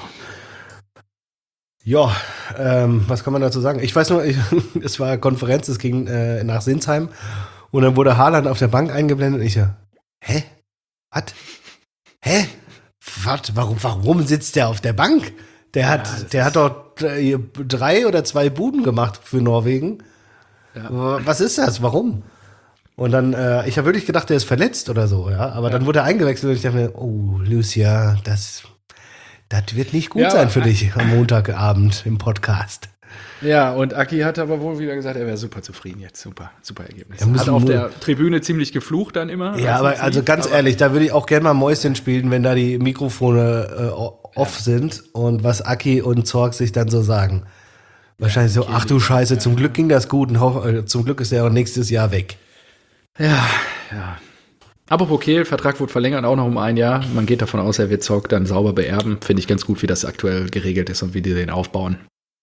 Ja, was kann man dazu sagen? Ich weiß nur, es war Konferenz, es ging nach Sinsheim und dann wurde Haaland auf der Bank eingeblendet und ich so, hä? Was? Hä? Was? Warum sitzt der auf der Bank? Der hat doch 3 oder 2 Buden gemacht für Norwegen. Ja. Was ist das? Warum? Und dann, ich habe wirklich gedacht, der ist verletzt oder so, ja. Aber dann wurde er eingewechselt und ich dachte mir, oh, Lucia, das wird nicht gut sein für dich am Montagabend im Podcast. Ja, und Aki hat aber wohl wieder gesagt, er wäre super zufrieden jetzt. Super Ergebnis. Er hat auf der Tribüne ziemlich geflucht dann immer. Ja, aber also ganz ehrlich, da würde ich auch gerne mal Mäuschen spielen, wenn da die Mikrofone off sind und was Aki und Zorg sich dann so sagen. Wahrscheinlich so, ach du Scheiße, zum Glück ging das gut und zum Glück ist er auch nächstes Jahr weg. Ja. Apropos Kehl, Vertrag wurde verlängert, auch noch um 1 Jahr. Man geht davon aus, er wird Zorg dann sauber beerben. Finde ich ganz gut, wie das aktuell geregelt ist und wie die den aufbauen.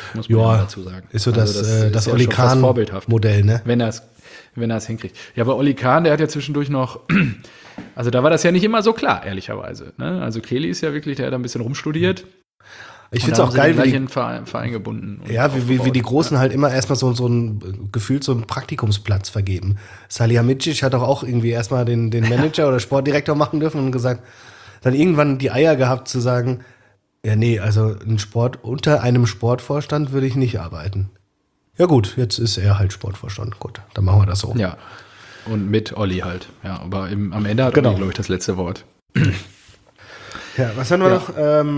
muss man Ja, dazu sagen. ist so Also das ja Oli schon fast vorbildhaft. Kahn-Modell, ne? Wenn er es hinkriegt. Ja, aber Oli Kahn, der hat ja zwischendurch noch, also da war das ja nicht immer so klar, ehrlicherweise. Ne? Also Kelly ist ja wirklich, der hat ein bisschen rumstudiert. Ich finde es auch geil, wie wie die Verein gebunden. Und ja, wie die aufgebaut. Großen halt immer erstmal so ein gefühlt so einen Praktikumsplatz vergeben. Salihamidzic hat doch auch irgendwie erstmal den Manager oder Sportdirektor machen dürfen und gesagt, dann irgendwann die Eier gehabt zu sagen, ja, nee, also unter einem Sportvorstand würde ich nicht arbeiten. Ja gut, jetzt ist er halt Sportvorstand. Gut, dann machen wir das so. Ja, und mit Olli halt. Ja, aber am Ende hat Genau. Olli, glaube ich, das letzte Wort. Ja, was haben wir noch?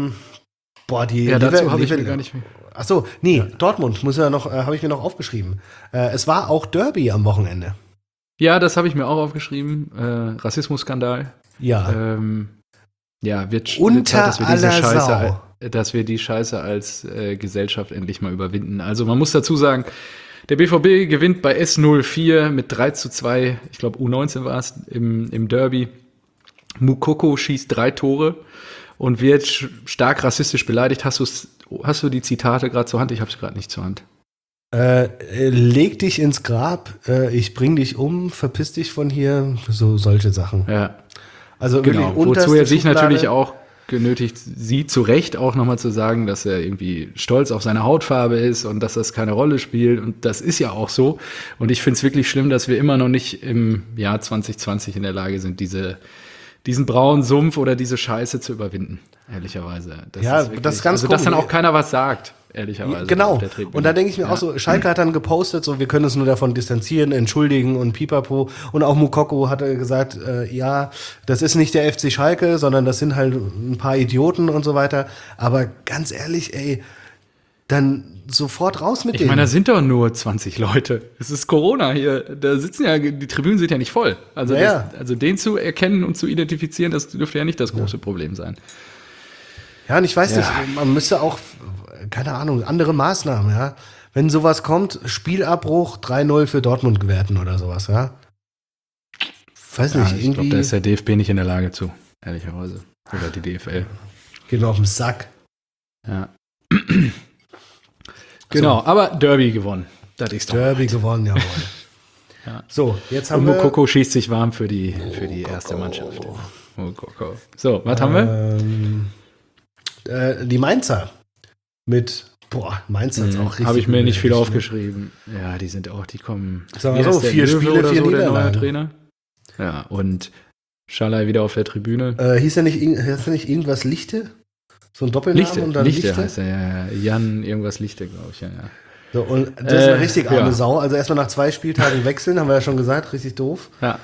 Dazu habe ich mir gar nicht mehr. Ach so, nee, Dortmund habe ich mir noch aufgeschrieben. Es war auch Derby am Wochenende. Ja, das habe ich mir auch aufgeschrieben. Rassismusskandal. Ja. Wird Unter Zeit, aller dass wir die Scheiße als Gesellschaft endlich mal überwinden. Also man muss dazu sagen, der BVB gewinnt bei S04 mit 3:2, ich glaube U19 war es, im Derby. Mukoko schießt 3 Tore und wird stark rassistisch beleidigt. Hast du die Zitate gerade zur Hand? Ich habe es gerade nicht zur Hand. Leg dich ins Grab, ich bring dich um, verpiss dich von hier, so solche Sachen. Ja, Also genau. wirklich unterste Wozu er sich Schublade. natürlich auch genötigt sieht, zu Recht auch nochmal zu sagen, dass er irgendwie stolz auf seine Hautfarbe ist und dass das keine Rolle spielt. Und das ist ja auch so. Und ich finde es wirklich schlimm, dass wir immer noch nicht im Jahr 2020 in der Lage sind, diesen braunen Sumpf oder diese Scheiße zu überwinden, ehrlicherweise. Ja, das ist ganz also, dass dann komisch. auch keiner was sagt, ehrlicherweise. Genau. auf der Tribüne. Und da denke ich mir auch so, Schalke hat dann gepostet, so wir können uns nur davon distanzieren, entschuldigen und pipapo. Und auch Mukoko hat gesagt, ja, das ist nicht der FC Schalke, sondern das sind halt ein paar Idioten und so weiter. Aber ganz ehrlich, ey, dann sofort raus mit Ich denen. meine, da sind doch nur 20 Leute. Es ist Corona hier. Da sitzen ja, die Tribünen sind ja nicht voll. Also, Ja. also den zu erkennen und zu identifizieren, das dürfte ja nicht das große Problem sein. Ja, und ich weiß Ja. nicht, man müsste auch, keine Ahnung, andere Maßnahmen, ja. Wenn sowas kommt, Spielabbruch 3-0 für Dortmund gewerten oder sowas, ja. Weiß nicht, Ja, ich irgendwie glaube, da ist der DFB nicht in der Lage zu, ehrlicherweise. Oder die DFL. geht mir auf den Sack. Ja. Genau, aber Derby gewonnen. Das ist doch. Derby gewonnen, jawohl. Ja. So, jetzt Und haben wir Mukoko schießt sich warm für die erste Mannschaft. Mukoko. So, was haben wir? Die Mainzer mit, Mainzer ist auch richtig. Habe ich mir nicht viel gut, aufgeschrieben. Ja, die kommen. Sagen wir Wie so, heißt der 4 Löwe Spiele, oder 4 so, der neue Niederlagen. Trainer. Ja, und Schalai wieder auf der Tribüne. Hieß er nicht irgendwas Lichte? So ein Doppelnamen und dann Lichte heißt er, ja. Jan irgendwas Lichte, glaube ich, ja. So, und das ist eine richtig arme ja. Sau. Also erstmal nach 2 Spieltagen wechseln, haben wir ja schon gesagt, richtig doof. Ja.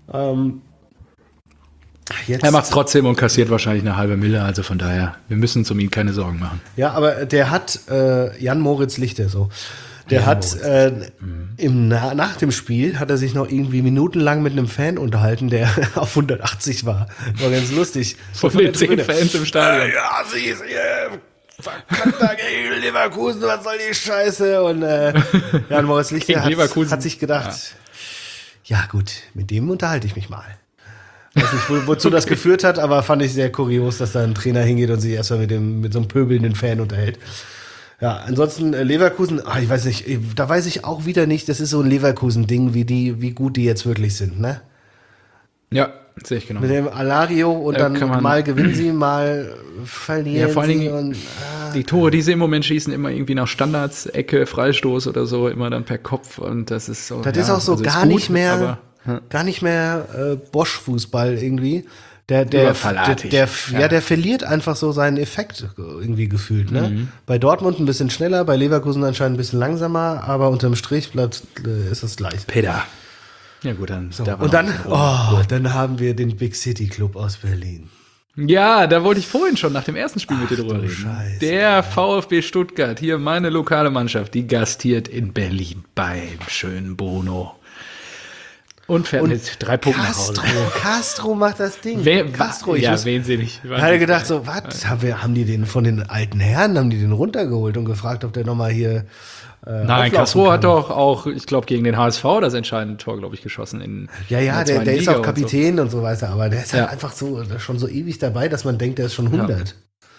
Jetzt, Er macht es trotzdem und kassiert wahrscheinlich eine halbe Mille, also von daher, wir müssen uns um ihn keine Sorgen machen. ja, aber der hat Jan Moritz Lichte so. Der Jan hat nach dem Spiel hat er sich noch irgendwie minutenlang mit einem Fan unterhalten, der auf 180 war. War ganz lustig. Von den 10 Fans im Stadion. Ja, sie ist verkackter gegen Leverkusen, was soll die Scheiße? Und Jan Moritz Lichte Gegen Leverkusen. hat sich gedacht, ja gut, mit dem unterhalte ich mich mal. Weiß nicht, wozu das geführt hat, aber fand ich sehr kurios, dass da ein Trainer hingeht und sich erstmal mit so einem pöbelnden Fan unterhält. Ja, ansonsten Leverkusen, ich weiß nicht, da weiß ich auch wieder nicht, das ist so ein Leverkusen-Ding, wie gut die jetzt wirklich sind, ne? Ja, sehe ich genau. Mit dem Alario und Da dann kann man- mal gewinnen sie, mal verlieren Ja, vor allen sie Dingen und, die Tore, die sie im Moment schießen, immer irgendwie nach Standards, Ecke, Freistoß oder so, immer dann per Kopf und das ist so. das ist auch so also gar gut, nicht mehr, aber, Bosch-Fußball irgendwie. Der verliert einfach so seinen Effekt irgendwie gefühlt. Ne? Bei Dortmund ein bisschen schneller, bei Leverkusen anscheinend ein bisschen langsamer, aber unterm Strich ist es gleich. Peter. Ja gut, dann. So, da war und noch dann, ein bisschen rum. dann haben wir den Big City Club aus Berlin. Ja, da wollte ich vorhin schon nach dem ersten Spiel mit dir drüber du reden. Scheiße. Der VfB Stuttgart, hier meine lokale Mannschaft, die gastiert in Berlin beim schönen Bono. Und fährt mit 3 Punkten nach Hause. Castro macht das Ding. Castro, wen sie nicht. ich hatte gedacht, so, was? Haben die den von den alten Herren, haben die den runtergeholt und gefragt, ob der nochmal hier Nein, auflaufen Castro kann? hat doch auch, ich glaube, gegen den HSV das entschehende Tor, glaube ich, geschossen. In Ja, der der zweiten ist Liga auch und so. Kapitän und so weiter, aber der ist halt Ja. einfach so schon so ewig dabei, dass man denkt, der ist schon 100.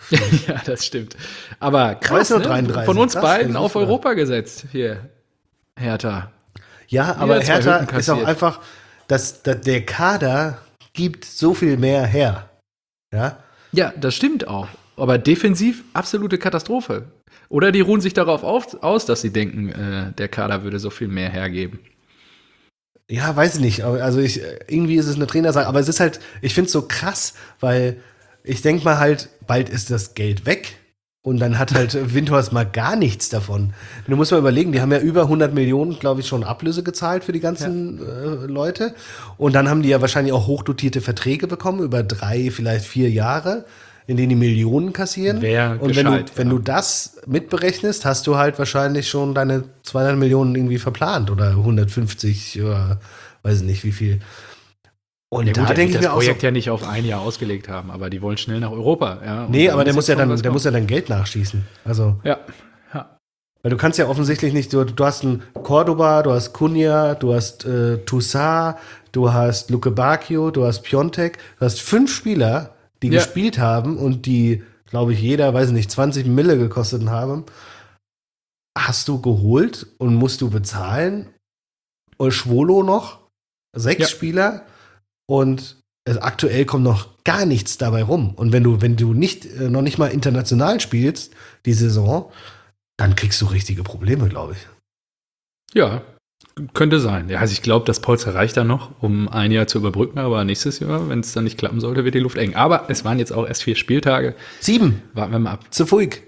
Ja, das stimmt. Aber krass, ist nur ne? 33. Von uns Das beiden hätte ich auf nicht Europa gesetzt. Hier, Hertha. Ja, aber Wieder zwei Hertha Hütten ist auch kassiert. einfach, der Kader gibt so viel mehr her. Ja, Ja, das stimmt auch. Aber defensiv absolute Katastrophe. Oder die ruhen sich darauf aus, dass sie denken, der Kader würde so viel mehr hergeben. ja, weiß ich nicht. Also irgendwie ist es eine Trainersache, aber es ist halt, ich finde es so krass, weil ich denke mal halt, bald ist das Geld weg und dann hat halt Windhorst mal gar nichts davon. Du musst mal überlegen, die haben ja über 100 Millionen, glaube ich, schon Ablöse gezahlt für die ganzen Leute und dann haben die ja wahrscheinlich auch hochdotierte Verträge bekommen über 3, vielleicht 4 Jahre, in denen die Millionen kassieren. Wär Und gescheit, wenn ja. du das mitberechnest, hast du halt wahrscheinlich schon deine 200 Millionen irgendwie verplant oder 150 oder weiß ich nicht wie viel. Und Ja, da gut, der denke wird ich das mir auch so, Projekt ja nicht auf ein Jahr ausgelegt haben, aber die wollen schnell nach Europa. Ja, und nee, da aber der muss ja jetzt schon dann, was der muss ja kommen. dann Geld nachschießen. Also, Ja, ja. weil du kannst ja offensichtlich nicht, du hast einen Cordoba, du hast Cunha, du hast Toussaint, du hast Luke Bacchio, du hast Piontek, du hast 5 Spieler, die Ja. gespielt haben und die, glaube ich, jeder, weiß ich nicht, 20 Mille gekostet haben, hast du geholt und musst du bezahlen. Und Schwolo noch, 6 Ja. Spieler und aktuell kommt noch gar nichts dabei rum. Und wenn du nicht, noch nicht mal international spielst, die Saison, dann kriegst du richtige Probleme, glaube ich. Ja, könnte sein. Ja, also ich glaube, das Polster reicht dann noch, um ein Jahr zu überbrücken, aber nächstes Jahr, wenn es dann nicht klappen sollte, wird die Luft eng. Aber es waren jetzt auch erst 4 Spieltage. 7, Warten wir mal ab. zu Fuig.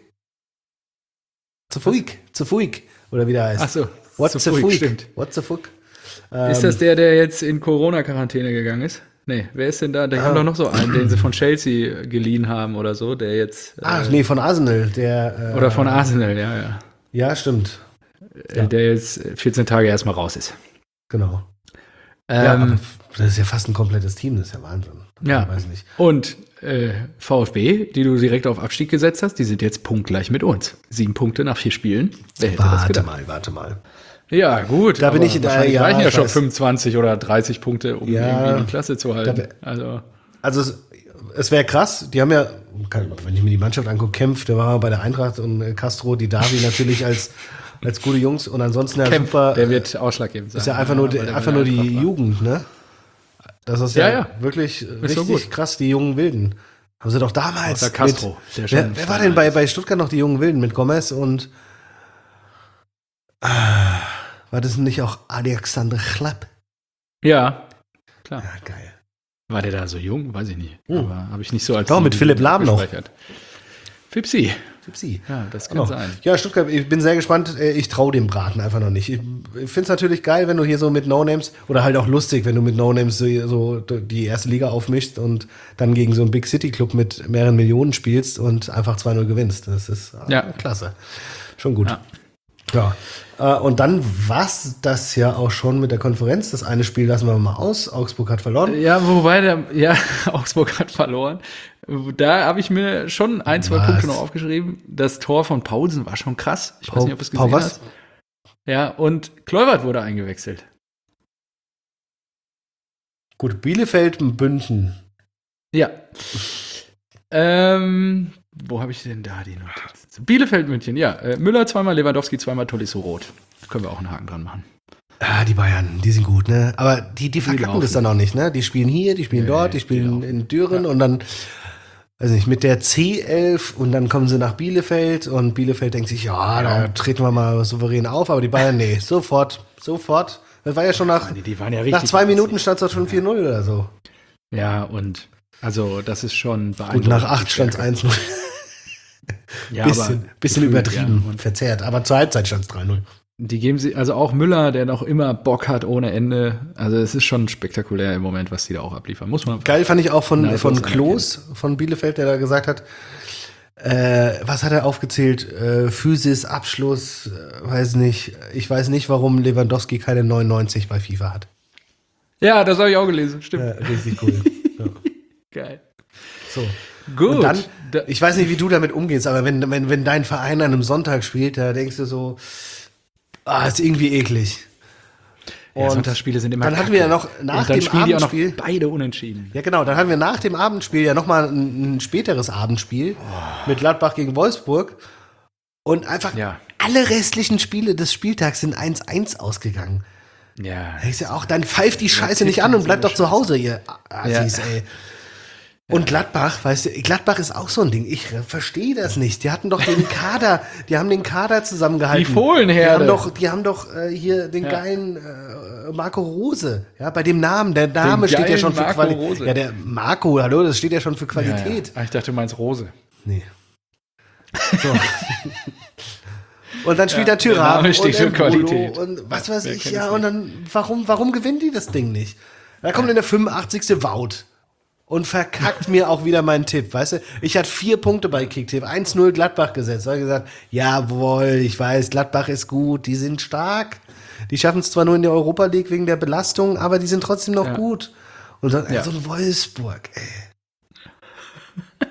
Oder wie der heißt. Ach so, What zu the früh, fuck? stimmt. What the fuck? Ist das der jetzt in Corona-Quarantäne gegangen ist? Nee, wer ist denn da? Die haben doch noch so einen, den sie von Chelsea geliehen haben oder so, der jetzt. Ach, nee, von Arsenal. Der, Oder von Arsenal, ja. Ja, stimmt. Ja. Der jetzt 14 Tage erstmal raus ist. Genau. Ja, aber Ähm, das ist ja fast ein komplettes Team, das ist ja Wahnsinn. Ja. Ich weiß nicht. und VfB, die du direkt auf Abstieg gesetzt hast, die sind jetzt punktgleich mit uns. 7 Punkte nach 4 Spielen. Wer hätte das gedacht? Warte mal. Ja, gut. Da bin aber ich- wahrscheinlich ja, reichen ja ich schon weiß. 25 oder 30 Punkte, um Ja. irgendwie die Klasse zu halten. Da- Also, Also es wäre krass, die haben ja, wenn ich mir die Mannschaft angucke, Kempf, der war bei der Eintracht und Castro, die Davi natürlich als gute Jungs und ansonsten ja Kempf, super, der wird ausschlaggebend sein. ist ja einfach nur, weil der einfach nur die Eintracht war. Jugend, ne? Das ist Ja, ja, ja. wirklich so richtig gut. krass, die jungen Wilden. Haben sie doch damals. Außer Castro, der schon wer war denn bei Stuttgart noch die jungen Wilden mit Gomez und war das nicht auch Alexander Chlapp? Ja, klar. Ja, geil. War der da so jung? Weiß ich nicht. Hm. Aber habe ich nicht so als. Doch, mit Philipp Lahm noch. gespeichert. Fipsi. Tipsy. Ja, das kann Genau. sein. Ja, Stuttgart, ich bin sehr gespannt. Ich traue dem Braten einfach noch nicht. Ich finde es natürlich geil, wenn du hier so mit No-Names oder halt auch lustig, wenn du mit No-Names so die erste Liga aufmischst und dann gegen so einen Big City Club mit mehreren Millionen spielst und einfach 2-0 gewinnst. Das ist Ja. klasse. Schon gut. Ja. Ja. Und dann war's das ja auch schon mit der Konferenz. Das eine Spiel lassen wir mal aus. Augsburg hat verloren. Ja, wobei Augsburg hat verloren. Da habe ich mir schon 1, 2 Was? Punkte noch aufgeschrieben. Das Tor von Paulsen war schon krass. Ich weiß nicht, ob du es gesehen was? hast. Ja, und Kluivert wurde eingewechselt. Gut, Bielefeld, München. Ja. Wo habe ich denn da die Notiz? Bielefeld, München, ja. Müller zweimal, Lewandowski zweimal, Tolisso rot. Da können wir auch einen Haken dran machen. Ah, die Bayern, die sind gut, ne? Aber die verkacken laufen. das dann auch nicht, ne? Die spielen hier, die spielen dort, die spielen in Düren und dann, weiß nicht, mit der C11 und dann kommen sie nach Bielefeld und Bielefeld denkt sich, ja, da treten wir mal souverän auf, aber die Bayern, nee, sofort. Das war ja schon nach Die waren ja richtig. 2 Minuten stand es schon 4-0 oder so. Ja, und also das ist schon Und beeindruckend. nach 8 stand es 1-0. Ja, Bisschen gefühlt, übertrieben, ja. Und verzerrt. Aber zur Halbzeit stand es 3-0. die geben sie, also auch Müller, der noch immer Bock hat ohne Ende. Also es ist schon spektakulär im Moment, was die da auch abliefern. Muss man. Geil fand ich auch von Neidlos Klos von Bielefeld, der da gesagt hat, was hat er aufgezählt? Physis, Abschluss, weiß nicht. Ich weiß nicht, warum Lewandowski keine 99 bei FIFA hat. Ja, das habe ich auch gelesen. Stimmt. Richtig cool. Ja. Geil. So. Gut. Und dann, ich weiß nicht, wie du damit umgehst, aber wenn dein Verein an einem Sonntag spielt, da denkst du so, ist irgendwie eklig. Ja, Sonntagsspiele sind immer dann hatten wir ja noch nach und dann dem spielen die auch noch Abendspiel beide unentschieden. Ja, genau. Dann hatten wir nach dem Abendspiel ja nochmal ein späteres Abendspiel mit Gladbach gegen Wolfsburg. Und einfach alle restlichen Spiele des Spieltags sind 1-1 ausgegangen. Ja. Da ist ja auch, dann pfeift die Scheiße nicht an und bleibt doch zu Hause, ihr Assis, ey. Und Gladbach, weißt du, Gladbach ist auch so ein Ding. Ich verstehe das nicht. Die hatten doch den Kader, die haben den Kader zusammengehalten. Die Fohlenherde. Die haben doch hier den geilen Marco Rose. Ja, bei dem Namen. Der Name steht ja schon für Qualität. Ja, der Marco, hallo, das steht ja schon für Qualität. Ja. Ich dachte, du meinst Rose. Nee. So. Und dann spielt der Thuram und steht für Qualität. Und was weiß ich, ja. Und dann, warum gewinnen die das Ding nicht? Da kommt in der 85. Wout. Und verkackt mir auch wieder meinen Tipp, weißt du? Ich hatte 4 Punkte bei Kicktipp, 1-0 Gladbach gesetzt. Da habe ich gesagt, jawohl, ich weiß, Gladbach ist gut, die sind stark. Die schaffen es zwar nur in der Europa League wegen der Belastung, aber die sind trotzdem noch gut. Und dann so ein Wolfsburg, ey.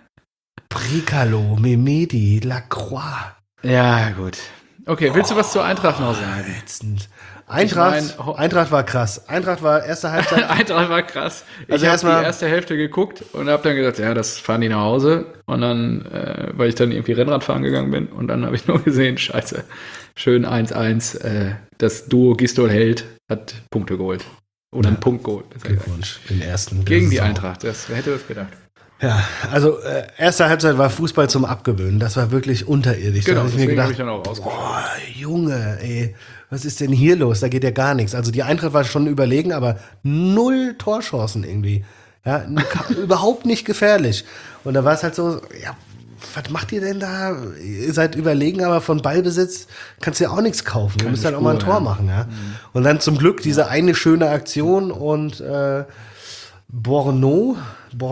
Brekalo, Memedi, Lacroix. Ja, gut. Okay, willst du was zur Eintracht noch sagen? Ätzend. Eintracht war krass. Eintracht war erste Halbzeit. Eintracht war krass. Also ich habe die erste Hälfte geguckt und habe dann gesagt, ja, das fahren die nach Hause. Und dann, weil ich dann irgendwie Rennrad fahren gegangen bin. Und dann habe ich nur gesehen, scheiße, schön 1-1. Das Duo Gistol-Held hat Punkte geholt. Oder einen Punkt geholt. Glückwunsch. Den ersten. Gegen die Eintracht. Wer hätte das gedacht? Ja, also erste Halbzeit war Fußball zum Abgewöhnen. Das war wirklich unterirdisch. Genau, da hab ich mir gedacht, habe ich dann auch ausgeschaut. boah, Junge, ey, was ist denn hier los? Da geht ja gar nichts. Also die Eintracht war schon überlegen, aber 0 Torchancen irgendwie. Ja, überhaupt nicht gefährlich. Und da war es halt so, ja, was macht ihr denn da? Ihr seid überlegen, aber von Ballbesitz kannst du ja auch nichts kaufen. Ihr müsst halt auch mal ein Tor machen, ja. Und dann zum Glück diese eine schöne Aktion und Borno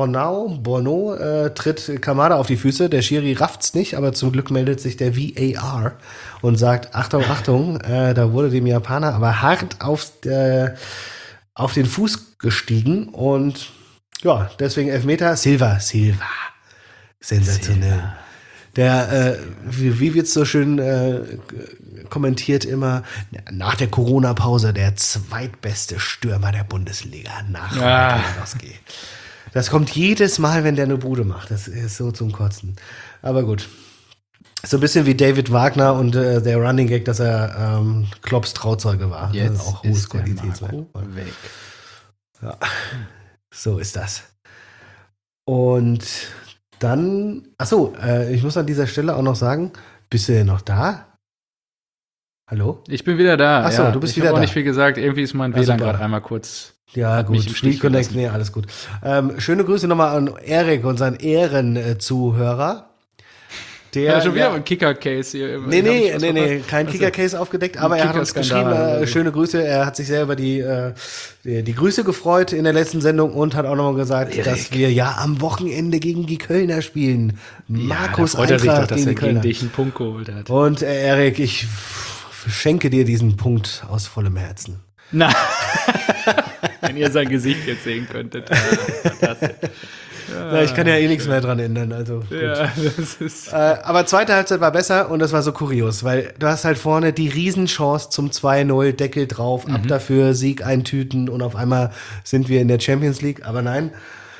tritt Kamada auf die Füße. Der Schiri rafft's nicht, aber zum Glück meldet sich der VAR und sagt, Achtung, Achtung, da wurde dem Japaner aber hart auf den Fuß gestiegen und ja, deswegen Elfmeter. Silva. Sensationell. Silva. Der, wie wird's so schön kommentiert immer, nach der Corona-Pause der zweitbeste Stürmer der Bundesliga nach Lewandowski. Das kommt jedes Mal, wenn der eine Bude macht. Das ist so zum Kotzen. Aber gut. So ein bisschen wie David Wagner und der Running Gag, dass er Klopps Trauzeuge war. Jetzt auch ist der Marco weg. Ja, so ist das. Und dann, ich muss an dieser Stelle auch noch sagen, bist du denn noch da? Hallo? Ich bin wieder da. Achso, du bist wieder da. Ich habe auch nicht viel gesagt. Irgendwie ist mein WLAN gerade einmal kurz. Ja, gut. Stich Connect, nee, alles gut. Schöne Grüße nochmal an Erik, unseren Ehrenzuhörer. Der schon wieder ein Kicker-Case hier. Nee, kein Kicker-Case aufgedeckt, aber er hat uns geschrieben, schöne Grüße, er hat sich sehr über die Grüße gefreut in der letzten Sendung und hat auch nochmal gesagt, Erik, dass wir ja am Wochenende gegen die Kölner spielen. Markus freut er sich doch, dass gegen er gegen dich einen Punkt geholt hat. Und Erik, ich schenke dir diesen Punkt aus vollem Herzen. Na, wenn ihr sein Gesicht jetzt sehen könntet. Fantastisch. Ja, ich kann ja eh nichts mehr dran ändern. Also gut. Ja, das ist. Aber zweite Halbzeit war besser und das war so kurios, weil du hast halt vorne die Riesenchance zum 2-0, Deckel drauf, ab dafür, Sieg eintüten und auf einmal sind wir in der Champions League. Aber nein,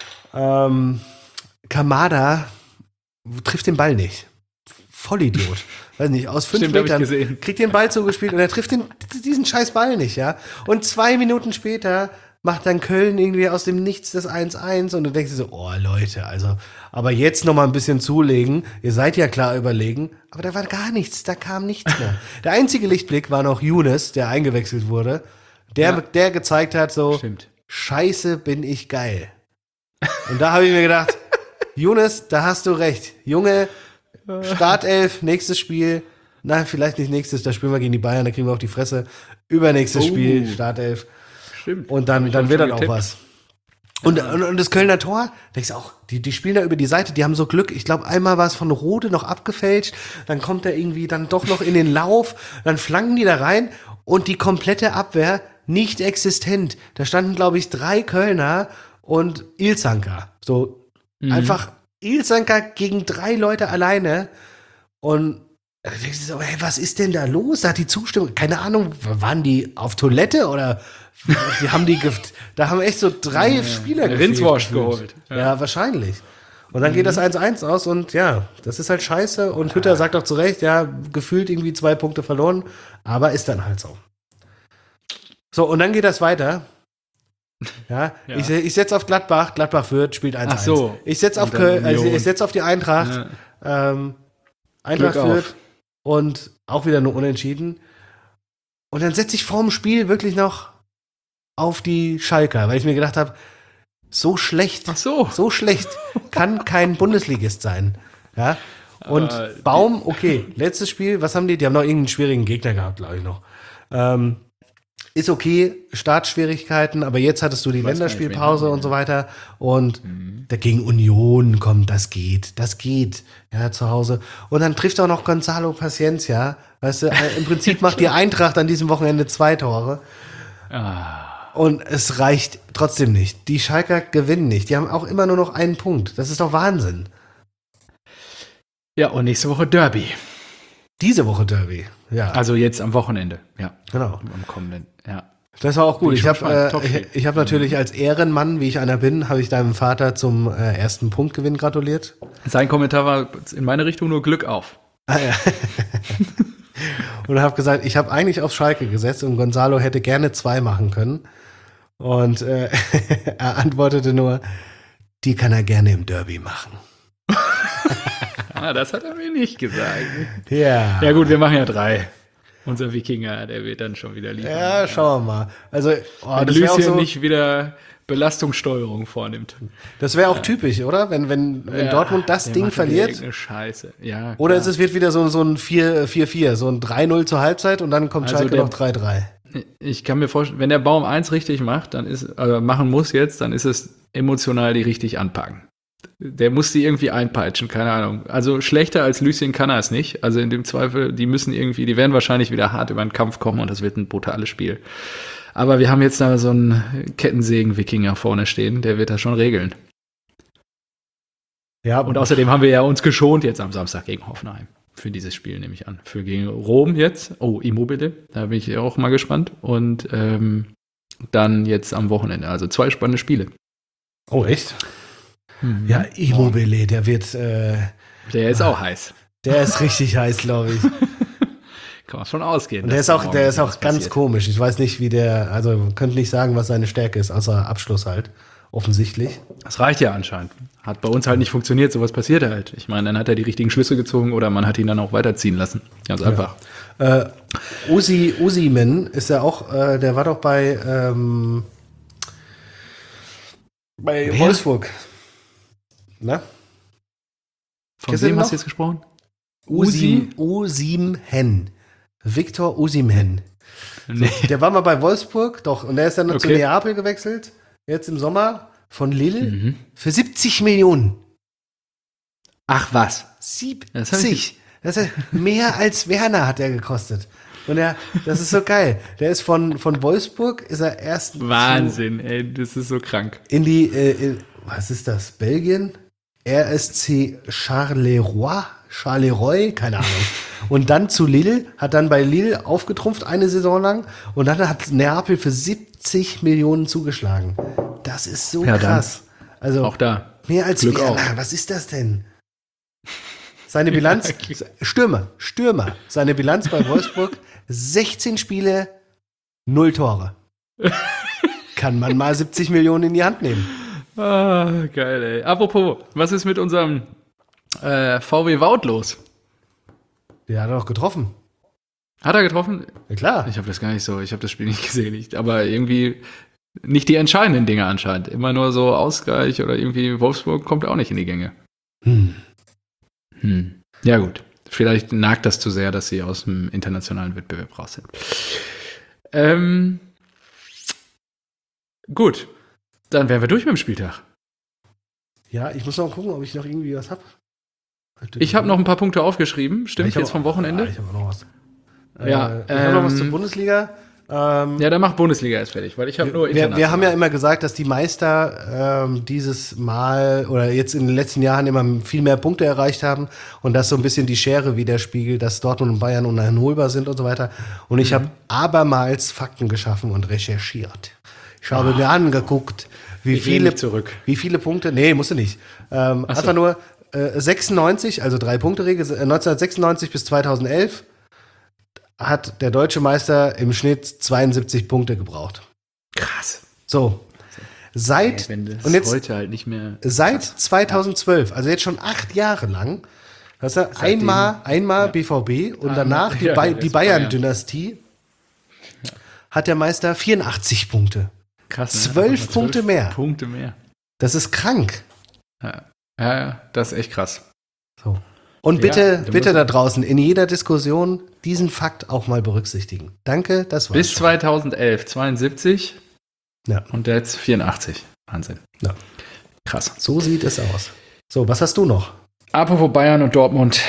Kamada trifft den Ball nicht. Vollidiot. Weiß nicht, aus 5 Metern kriegt den Ball zugespielt und er trifft diesen scheiß Ball nicht, ja. Und 2 Minuten später macht dann Köln irgendwie aus dem Nichts das 1-1 und du denkst dir so, oh Leute, also, aber jetzt noch mal ein bisschen zulegen, ihr seid ja klar überlegen, aber da war gar nichts, da kam nichts mehr. Der einzige Lichtblick war noch Younes, der eingewechselt wurde, der gezeigt hat so, scheiße, bin ich geil. Und da habe ich mir gedacht, Younes, da hast du recht, Junge, Startelf, nächstes Spiel, na, vielleicht nicht nächstes, da spielen wir gegen die Bayern, da kriegen wir auf die Fresse, übernächstes Spiel, Startelf. Stimmt. Und dann wird dann auch was. Und das Kölner Tor, denkst du auch, die spielen da über die Seite, die haben so Glück. Ich glaube, einmal war es von Rode noch abgefälscht, dann kommt er irgendwie dann doch noch in den Lauf, dann flanken die da rein und die komplette Abwehr nicht existent. Da standen, glaube ich, 3 Kölner und Ilsanker. So einfach Ilsanker gegen 3 Leute alleine und Da denkst du so, hey, was ist denn da los? Da hat die Zustimmung, keine Ahnung, waren die auf Toilette oder die haben da haben echt so 3 Spieler Rindswash gefühlt. geholt. Ja, wahrscheinlich. Und dann geht das 1-1 aus und ja, das ist halt scheiße. Und Hütter sagt auch zu Recht, ja, gefühlt irgendwie 2 Punkte verloren, aber ist dann halt so. So, und dann geht das weiter. Ja, Ja. ich setze auf Gladbach, Gladbach führt, spielt 1-1. Ach so. Ich setze auf Und dann Köln, also Union. ich setze auf die Eintracht. Eintracht Glück auf. führt und auch wieder nur unentschieden. Und dann setze ich vorm Spiel wirklich noch auf die Schalker, weil ich mir gedacht habe, so schlecht kann kein Bundesligist sein. Ja? Und Aber Baum, okay, letztes Spiel, was haben die? Die haben noch irgendeinen schwierigen Gegner gehabt, glaube ich noch. Ist okay, Startschwierigkeiten, aber jetzt hattest du die weiß gar nicht Länderspielpause mehr. und so weiter. Und dagegen Union kommt, das geht, ja, zu Hause. Und dann trifft auch noch Gonzalo Paciencia, weißt du, im Prinzip macht die Eintracht an diesem Wochenende 2 Tore. Und es reicht trotzdem nicht. Die Schalker gewinnen nicht. Die haben auch immer nur noch einen Punkt. Das ist doch Wahnsinn. Ja, und nächste Woche Derby. Diese Woche Derby, ja. Also jetzt am Wochenende. Ja, Genau. am kommenden. Ja. Das war auch gut. Bin ich Ich schon habe gespannt. Topspiel. ich hab natürlich als Ehrenmann, wie ich einer bin, habe ich deinem Vater zum ersten Punktgewinn gratuliert. Sein Kommentar war in meine Richtung nur Glück auf. Ah, ja. Und habe gesagt, ich habe eigentlich auf Schalke gesetzt und Gonzalo hätte gerne 2 machen können. Und er antwortete nur, die kann er gerne im Derby machen. Das hat er mir nicht gesagt. Ja. Ja gut, wir machen ja 3. Unser Wikinger, der wird dann schon wieder liefern. Ja, schauen wir mal. Also, Wenn das wäre auch, Lucien so, nicht wieder Belastungssteuerung vornimmt. das wär auch typisch, oder? Wenn Dortmund das der Ding macht verliert. irgendeine Scheiße. Ja, Oder klar. es wird wieder so ein 4-4, so ein 3-0 zur Halbzeit und dann kommt Also Schalke der- noch 3-3. Ich kann mir vorstellen, wenn der Baum 1 richtig macht, machen muss jetzt, dann ist es emotional die richtig anpacken. Der muss die irgendwie einpeitschen, keine Ahnung. Also schlechter als Lucien kann er es nicht. Also in dem Zweifel, die werden wahrscheinlich wieder hart über den Kampf kommen und das wird ein brutales Spiel. Aber wir haben jetzt da so einen Kettensägen-Wikinger vorne stehen, der wird das schon regeln. Ja, Und außerdem haben wir ja uns geschont jetzt am Samstag gegen Hoffenheim. Für dieses Spiel nehme ich an. Für gegen Rom jetzt. Oh, Immobile. Da bin ich auch mal gespannt. Und dann jetzt am Wochenende. Also 2 spannende Spiele. oh, echt? Ja, Immobile, der Der ist auch heiß. der ist richtig heiß, glaube ich. Kann man schon ausgehen. Und der dass ist auch, morgen der ist auch was ganz passiert. komisch. Ich weiß nicht, also könnte nicht sagen, was seine Stärke ist, außer Abschluss halt. Offensichtlich. Das reicht ja anscheinend. Hat bei uns halt nicht funktioniert. Sowas passiert halt. Ich meine, dann hat er die richtigen Schlüsse gezogen oder man hat ihn dann auch weiterziehen lassen. Ganz einfach. Osimhen ist ja auch, der war doch bei Wer? Wolfsburg. Na? Von Kennst du wem den hast du noch? jetzt gesprochen? Osimhen. Viktor Osimhen. Nee. Der war mal bei Wolfsburg, doch, und der ist dann zu Okay. Neapel gewechselt, jetzt im Sommer von Lille für 70 Millionen. Ach was. Das hab 70. Das ist mehr als Werner hat er gekostet. Und das ist so geil. Der ist von Wolfsburg, ist er erst Wahnsinn, ey, das ist so krank. was ist das? Belgien? RSC Charleroi, keine Ahnung. Und dann zu Lille, hat dann bei Lille aufgetrumpft eine Saison lang und dann hat Neapel für 70 Millionen zugeschlagen. Das ist so Ja, dann. krass. Also Auch da. mehr als Glück Werner. auf. Was ist das denn? Seine Bilanz, Stürmer. Seine Bilanz bei Wolfsburg, 16 Spiele, 0 Tore. Kann man mal 70 Millionen in die Hand nehmen. Ah, geil, ey. Apropos, was ist mit unserem VW Wout los? Der hat er doch getroffen. Hat er getroffen? Ja, klar. Ich habe das gar nicht so, ich habe das Spiel nicht gesehen. Aber irgendwie nicht die entscheidenden Dinge anscheinend. Immer nur so Ausgleich oder irgendwie Wolfsburg kommt auch nicht in die Gänge. Ja gut, vielleicht nagt das zu sehr, dass sie aus dem internationalen Wettbewerb raus sind. Gut, dann wären wir durch mit dem Spieltag. Ja, ich muss noch gucken, ob ich noch irgendwie was habe. Ich habe noch ein paar Punkte aufgeschrieben, stimmt, jetzt vom Wochenende. Ich habe auch noch was. Ja, ich habe noch was zur Bundesliga. Ja, dann macht Bundesliga erst fertig, weil ich habe nur Wir haben ja immer gesagt, dass die Meister dieses Mal oder jetzt in den letzten Jahren immer viel mehr Punkte erreicht haben und dass so ein bisschen die Schere widerspiegelt, dass Dortmund und Bayern uneinholbar sind und so weiter. Und ich habe abermals Fakten geschaffen und recherchiert. Ich habe mir angeguckt, wie viele Punkte, nee, musst du nicht. Einfach nur 96, also 3-Punkte-Regel, 1996 bis 2011 hat der deutsche Meister im Schnitt 72 Punkte gebraucht. Krass. So. Seit, wenn das und jetzt, heute halt nicht mehr. seit 2012, also jetzt schon 8 Jahre lang, das ist einmal BVB und danach die Bayern-Dynastie, hat der Meister 84 Punkte. Krass, ne? 12 Punkte mehr. Punkte mehr. Das ist krank. Ja, das ist echt krass. So. Und bitte da draußen in jeder Diskussion diesen Fakt auch mal berücksichtigen. Danke, das war's. Bis 2011 72 Ja. und jetzt 84. Wahnsinn. Ja. Krass. So sieht es aus. So, was hast du noch? Apropos Bayern und Dortmund.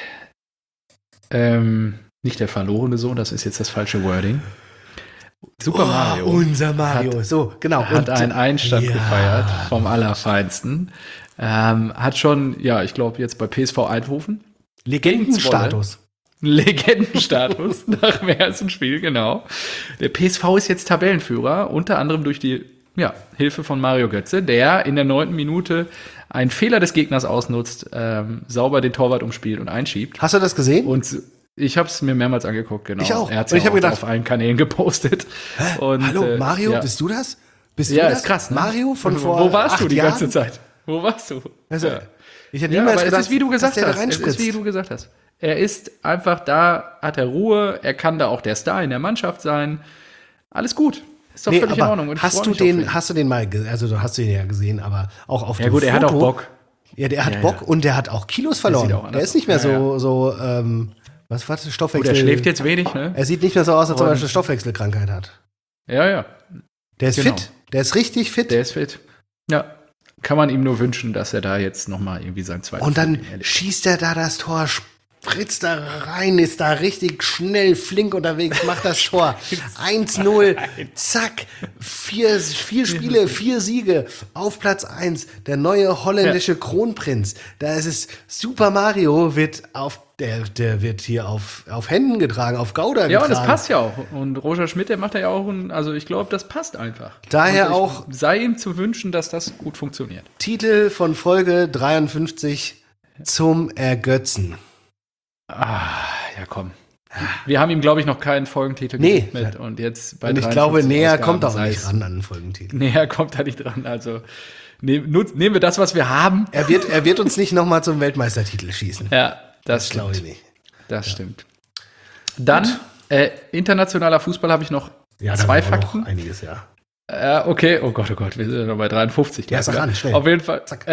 Nicht der verlorene Sohn, das ist jetzt das falsche Wording. Super Mario. Unser Mario. So, genau. Hat einen Einstand gefeiert vom Allerfeinsten. Hat schon, ja, ich glaube, jetzt bei PSV Eindhoven. Legendenstatus. Legendenstatus nach dem ersten Spiel, genau. Der PSV ist jetzt Tabellenführer, unter anderem durch die Hilfe von Mario Götze, der in der 9. Minute einen Fehler des Gegners ausnutzt, sauber den Torwart umspielt und einschiebt. Hast du das gesehen? Und ich habe es mir mehrmals angeguckt, genau. Ich auch. Er hat Und ich hab es gedacht, auf allen Kanälen gepostet. Und, hallo, Mario, ja. bist du das? Bist Ja, du das? ist krass. Ne? Mario von vor Wo warst 8 du die Jahren? ganze Zeit? Wo warst du? Also, Ja. ich hätte Ja, niemals aber gedacht, es ist, wie du gesagt dass der da hast. Es reinspritzt. ist, wie du gesagt hast. Er ist einfach da, hat er Ruhe, er kann da auch der Star in der Mannschaft sein. Alles gut. Ist doch völlig in Ordnung. Und ich hast freu du mich auf ihn. hast du den mal, also du hast ihn ja gesehen, aber auch auf Ja dem gut, er hat auch Foto- Bock. Ja, der hat Ja, Bock ja. und der hat auch Kilos sieht verloren. auch anders Der ist nicht mehr aus. was war das, Gut, Stoffwechsel? er schläft jetzt wenig, ne? Er sieht nicht mehr so aus, als ob er Und- eine Stoffwechselkrankheit hat. Ja. Der ist Genau. fit. Der ist richtig fit. Der ist fit. Ja. Kann man ihm nur wünschen, dass er da jetzt nochmal irgendwie sein zweites Und dann Ding erlebt. schießt er da das Tor, spritzt da rein, ist da richtig schnell, flink unterwegs, macht das Tor. 1-0, zack, 4 Spiele, 4 Siege, auf Platz 1, der neue holländische Kronprinz. Da ist es, Super Mario der wird hier auf Händen getragen, auf Gauder Ja, getragen. und das passt ja auch. Und Roger Schmidt, der macht ja auch, also ich glaube, das passt einfach. Daher Und auch sei ihm zu wünschen, dass das gut funktioniert. Titel von Folge 53 zum Ergötzen. Ja, komm. Wir haben ihm, glaube ich, noch keinen Folgentitel Nee. gewidmet. Und jetzt bei Und ich 53 glaube, näher Ausgaben kommt er auch sei nicht es- ran an den Folgentitel. Näher kommt er nicht dran. Also nehmen wir das, was wir haben. Er wird uns nicht nochmal zum Weltmeistertitel schießen. Ja, das Glaube ich stimmt. nicht. Das stimmt. Dann, internationaler Fußball habe ich noch Ja, da zwei war auch Fakten. noch einiges, ja. Okay, oh Gott, wir sind ja noch bei 53. Ja, sag an, schnell. Auf jeden Fall. Zack.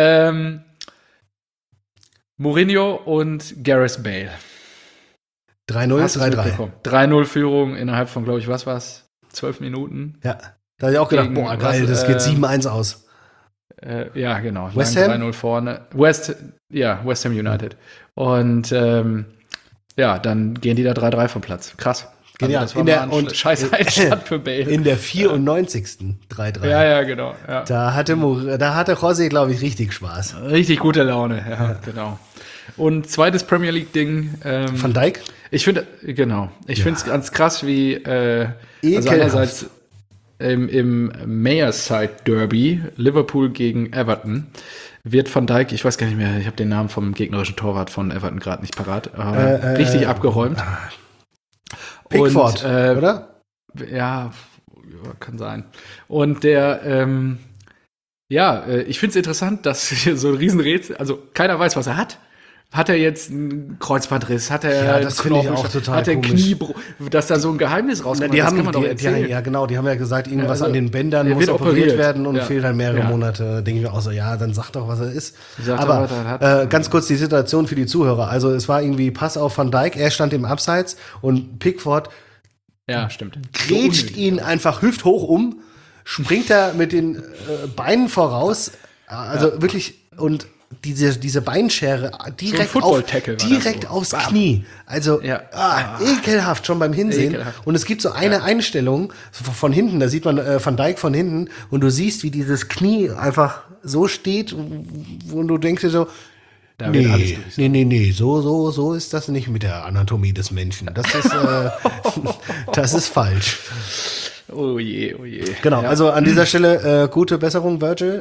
Mourinho und Gareth Bale. 3-0, Hast du es 3-3. mitbekommen? 3-0 Führung innerhalb von, glaube ich, was war's? 12 Minuten. Ja, da habe ich auch gedacht, Gegen boah, geil, was, das geht 7-1 aus. Ja, genau. West Lang Ham? 3-0 vorne. West Ham United. Und dann gehen die da 3-3 vom Platz. Krass. Genial. Also das war mal ein scheiß Einstand für Bale. In der 94. 3-3. Ja, genau. Ja. Da hatte José, glaube ich, richtig Spaß. Richtig gute Laune, ja, genau. Und zweites Premier League-Ding. Van Dijk? Ich finde es ganz krass, wie also Ekelhaft. einerseits im Meyerside Derby, Liverpool gegen Everton, wird Van Dijk, ich weiß gar nicht mehr, ich habe den Namen vom gegnerischen Torwart von Everton gerade nicht parat, aber richtig abgeräumt. Pickford, Und, oder? Ja, kann sein. Und der, ich finde es interessant, dass hier so ein Riesenrätsel, also keiner weiß, was er hat. Hat er jetzt einen Kreuzbandriss? Hat er Ja, das finde ich auch total Hat er komisch. Kniebruch? Dass da so ein Geheimnis rauskommt, Die das haben, kann man doch die erzählen. haben ja gesagt, irgendwas also, an den Bändern er muss wird operiert operiert. werden und Ja. fehlt dann mehrere Ja. Monate. Denke ich mir auch so, ja, dann sag doch, was er ist. Sag doch, Aber was er hat. ganz kurz die Situation für die Zuhörer. Also es war irgendwie Pass auf Van Dijk, er stand im Abseits und Pickford Ja, stimmt. grätscht ihn einfach hüfthoch um, springt da mit den Beinen voraus, also wirklich, und diese Beinschere direkt, Football-Tackle war das direkt so. aufs Knie. Also ekelhaft schon beim Hinsehen. Ekelhaft. Und es gibt so eine Einstellung von hinten, da sieht man Van Dijk von hinten und du siehst, wie dieses Knie einfach so steht, wo du denkst dir so, Da wird alles durch. nee, so ist das nicht mit der Anatomie des Menschen. Das ist, das ist falsch. Oh je. Genau, Ja. also an dieser Stelle gute Besserung, Virgil.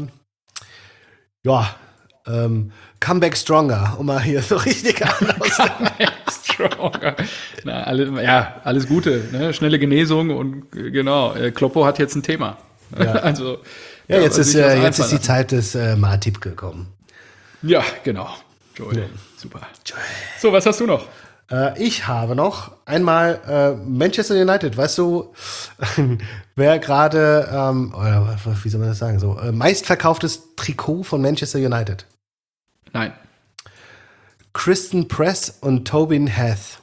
Comeback stronger, um mal hier so richtig Stronger. Na, alles Gute. Ne? Schnelle Genesung und genau. Kloppo hat jetzt ein Thema. Ja. Also, Ja, jetzt ist sich was die einfallen Zeit des Matip gekommen. lassen. Ja, genau. Joel. Super. So, was hast du noch? Ich habe noch einmal Manchester United. Weißt du, wer gerade, oder wie soll man das sagen, so meistverkauftes Trikot von Manchester United? Nein. Kristen Press und Tobin Heath.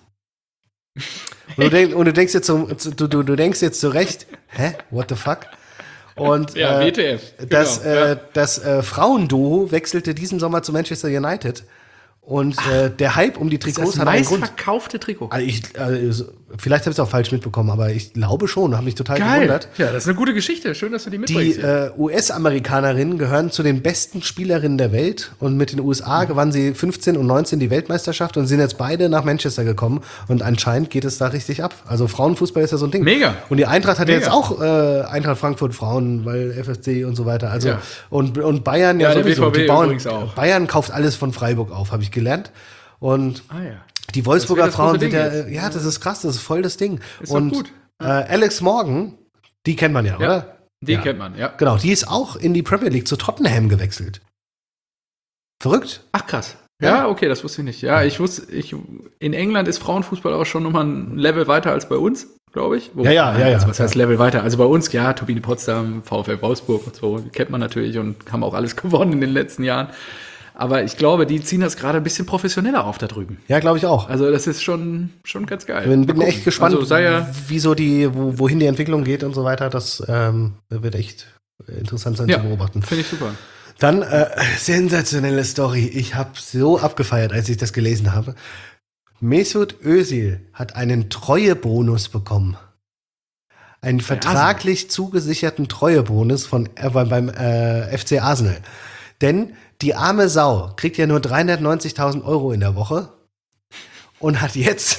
Und du denkst jetzt du denkst jetzt zu Recht, hä? What the fuck? Und Ja, WTF. das Genau, Frauenduo wechselte diesen Sommer zu Manchester United. Und der Hype um die Trikots hat einen Grund. meistverkaufte Trikot. Also vielleicht habe ich es auch falsch mitbekommen, aber ich glaube schon, habe mich total gewundert. Ja, das ist eine gute Geschichte. Schön, dass du die Die mitbringst. US-Amerikanerinnen gehören zu den besten Spielerinnen der Welt und mit den USA gewannen sie 15 und 19 die Weltmeisterschaft und sind jetzt beide nach Manchester gekommen und anscheinend geht es da richtig ab. Also Frauenfußball ist ja so ein Ding. Mega. Und die Eintracht hat ja Mega. jetzt auch Eintracht Frankfurt Frauen, weil FSC und so weiter. Also Ja. und Bayern ja, Ja, der sowieso. BVB Die bauen, übrigens auch. Bayern kauft alles von Freiburg auf, habe ich gelernt. Und Ja. die Wolfsburger Das wird das Frauen große sind Ding ja, jetzt. das ist krass, das ist voll das Ding. Ist doch und gut. Alex Morgan, die kennt man ja, oder? Die Ja. kennt man, ja. Genau, die ist auch in die Premier League zu Tottenham gewechselt. Verrückt? Ach, krass. Ja. Ja, okay, das wusste ich nicht. Ja, in England ist Frauenfußball auch schon nochmal ein Level weiter als bei uns, glaube ich. Ja. Also, was heißt Level weiter? Also bei uns, ja, Turbine Potsdam, VfL Wolfsburg und so, kennt man natürlich und haben auch alles gewonnen in den letzten Jahren. Aber ich glaube, die ziehen das gerade ein bisschen professioneller auf da drüben. Ja, glaube ich auch. Also das ist schon ganz geil. Bin Mal gucken. echt gespannt, Also sei ja, wie so wohin die Entwicklung geht und so weiter. Das wird echt interessant sein zu beobachten. finde ich super. Dann sensationelle Story. Ich habe so abgefeiert, als ich das gelesen habe. Mesut Özil hat einen Treuebonus bekommen. Einen vertraglich zugesicherten Treuebonus beim FC Arsenal. Denn die arme Sau kriegt ja nur 390.000 € in der Woche und hat jetzt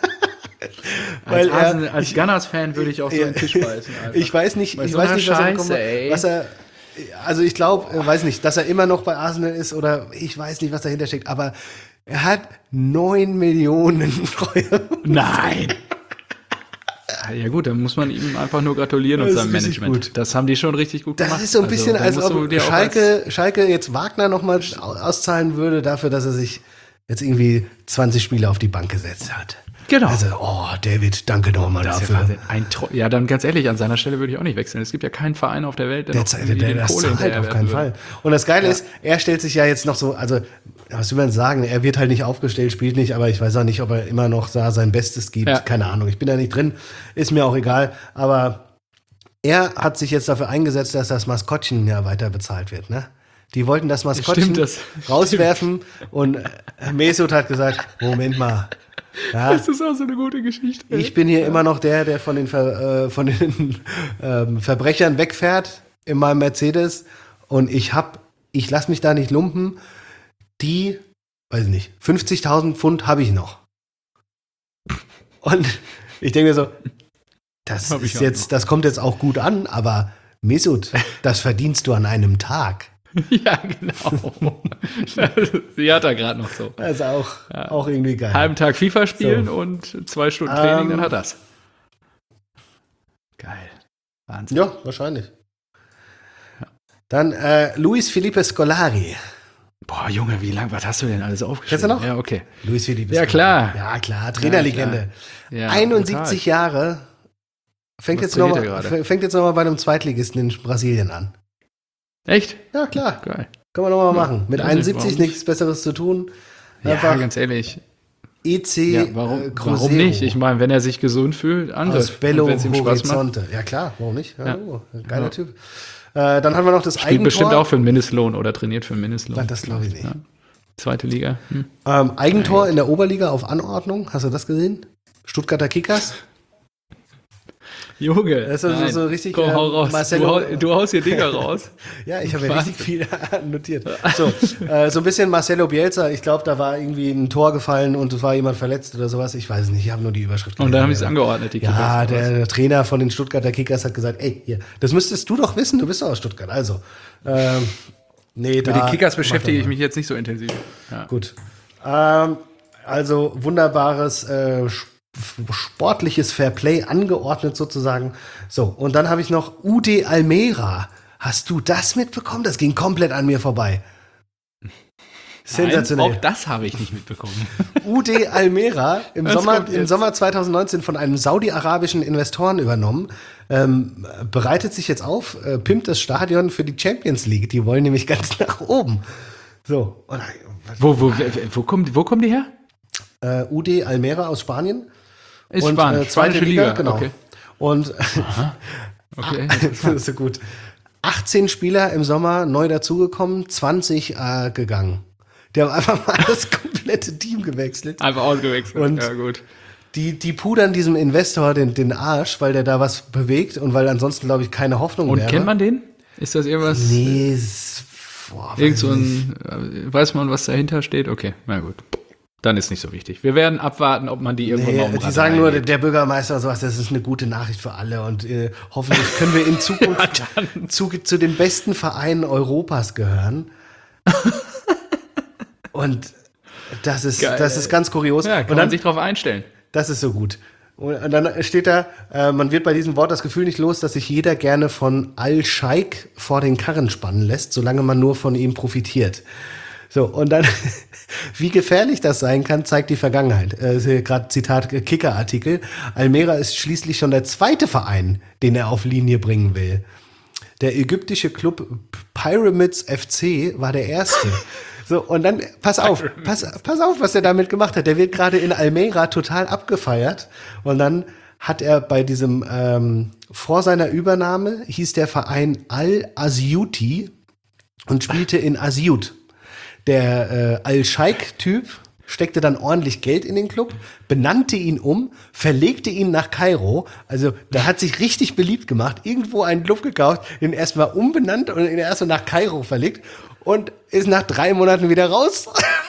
Als Gunners-Fan würde ich auch so einen Tisch beißen. Alter. Ich weiß nicht, Bei so einer was Scheiße, ey. also ich glaube, weiß nicht, dass er immer noch bei Arsenal ist oder ich weiß nicht, was dahinter steckt, aber er hat 9 Millionen Treue. Nein! Ja gut, dann muss man ihm einfach nur gratulieren und Das seinem ist richtig Management. gut. Das haben die schon richtig gut gemacht. Das ist so ein bisschen, da als musst du ob dir auch Schalke jetzt Wagner nochmal auszahlen würde dafür, dass er sich jetzt irgendwie 20 Spiele auf die Bank gesetzt hat. Genau. Also, David, danke nochmal Das ist ja dafür. Wahnsinn. Ja, dann ganz ehrlich, an seiner Stelle würde ich auch nicht wechseln. Es gibt ja keinen Verein auf der Welt, der Das zahlt auf keinen Fall. Und das Geile ist, er stellt sich ja jetzt noch so, also, was will man sagen, er wird halt nicht aufgestellt, spielt nicht, aber ich weiß auch nicht, ob er immer noch da sein Bestes gibt. Ja. Keine Ahnung, ich bin da nicht drin, ist mir auch egal. Aber er hat sich jetzt dafür eingesetzt, dass das Maskottchen ja weiter bezahlt wird, ne? Die wollten das Maskottchen Stimmt, das rauswerfen und Mesut hat gesagt, Moment mal. Ja, Das ist auch so eine gute Geschichte. ich bin hier immer noch der von den Verbrechern wegfährt in meinem Mercedes und ich lasse mich da nicht lumpen. Die, weiß ich nicht, 50.000 Pfund habe ich noch. Und ich denke mir so, das Hab ich ist auch jetzt, das kommt jetzt auch gut an, aber Mesut, das verdienst du an einem Tag. Ja, genau. Sie hat er gerade noch so. Das ist auch irgendwie geil. Halben Tag FIFA spielen So. und 2 Stunden Training, dann hat das. Geil. Wahnsinn. Ja, wahrscheinlich. Dann Luis Felipe Scolari. Boah, Junge, was hast du denn alles aufgeschrieben? Kennst du noch? Ja, okay. Luis Felipe Ja, Scolari. klar. Ja, klar. Trainerlegende. Ja, 71 Jahre. Fängt Was jetzt noch trainiert er gerade? mal bei einem Zweitligisten in Brasilien an. Echt? Ja, klar. Geil. Können wir noch mal machen. Mit Ja, 71 warum nichts Besseres zu tun. Ja, Einfach ganz ehrlich. EC Ja, warum Cruzeiro nicht? Ich meine, wenn er sich gesund fühlt, aus Angriff. Belo Und wenn's ihm Spaß macht. Horizonte. Ja, klar, warum nicht? Ja, Ja. geiler Ja. Typ. Dann haben wir noch das Spielt Eigentor. bestimmt auch für einen Mindestlohn oder trainiert für einen Mindestlohn. Das glaube ich nicht. Ja. Zweite Liga. Eigentor in der Oberliga auf Anordnung. Hast du das gesehen? Stuttgarter Kickers. Junge, Das ist so richtig. Komm, hau raus. Marcelo, Du haust hier Dinger raus. ja, ich habe ja richtig viel notiert. So ein bisschen Marcelo Bielsa. Ich glaube, da war irgendwie ein Tor gefallen und es war jemand verletzt oder sowas. Ich weiß es nicht. Ich habe nur die Überschrift Und dann haben sie es angeordnet, die Kickers. Ja, der Trainer von den Stuttgarter Kickers hat gesagt, ey, hier, das müsstest du doch wissen. Du bist doch aus Stuttgart. Also, nee, Mit den Kickers beschäftige ich mich jetzt nicht so intensiv. Ja. Gut. Also wunderbares sportliches Fairplay angeordnet sozusagen. So, und dann habe ich noch UD Almera. Hast du das mitbekommen? Das ging komplett an mir vorbei. Sensationell. Nein, auch das habe ich nicht mitbekommen. UD Almera im Das kommt jetzt. Sommer 2019 von einem saudi-arabischen Investoren übernommen, bereitet sich jetzt auf, pimpt das Stadion für die Champions League. Die wollen nämlich ganz nach oben. So. Und, Wo kommen die her? UD Almera aus Spanien. Ist Und, Spanien. zweite Liga, genau. Okay. Und Okay. das ist so gut. 18 Spieler im Sommer neu dazugekommen, 20 gegangen. Die haben einfach mal das komplette Team gewechselt. Einfach ausgewechselt. Und ja, gut. Die pudern diesem Investor den Arsch, weil der da was bewegt und weil ansonsten, glaube ich, keine Hoffnung Und wäre. kennt man den? Ist das irgendwas? Nee, Irgend so weiß man, was dahinter steht? Okay, na gut. Dann ist nicht so wichtig. Wir werden abwarten, ob man die irgendwann mal die sagen nur, der Bürgermeister und sowas, das ist eine gute Nachricht für alle und hoffentlich können wir in Zukunft zu den besten Vereinen Europas gehören. Und das ist ganz kurios. Ja, und kann dann, man sich drauf einstellen. das ist so gut. Und dann steht da, man wird bei diesem Wort das Gefühl nicht los, dass sich jeder gerne von Al-Scheik vor den Karren spannen lässt, solange man nur von ihm profitiert. So, und dann, wie gefährlich das sein kann, zeigt die Vergangenheit. Gerade Zitat Kicker-Artikel. Almera ist schließlich schon der zweite Verein, den er auf Linie bringen will. Der ägyptische Club Pyramids FC war der erste. So, und dann, pass auf, was er damit gemacht hat. Der wird gerade in Almera total abgefeiert. Und dann hat er bei diesem, vor seiner Übernahme hieß der Verein Al-Asyuti und spielte in Asyut. Der Al-Scheik-Typ steckte dann ordentlich Geld in den Club, benannte ihn um, verlegte ihn nach Kairo. Also da hat sich richtig beliebt gemacht. Irgendwo einen Club gekauft, ihn erstmal umbenannt und ihn erstmal nach Kairo verlegt und ist nach 3 Monaten wieder raus.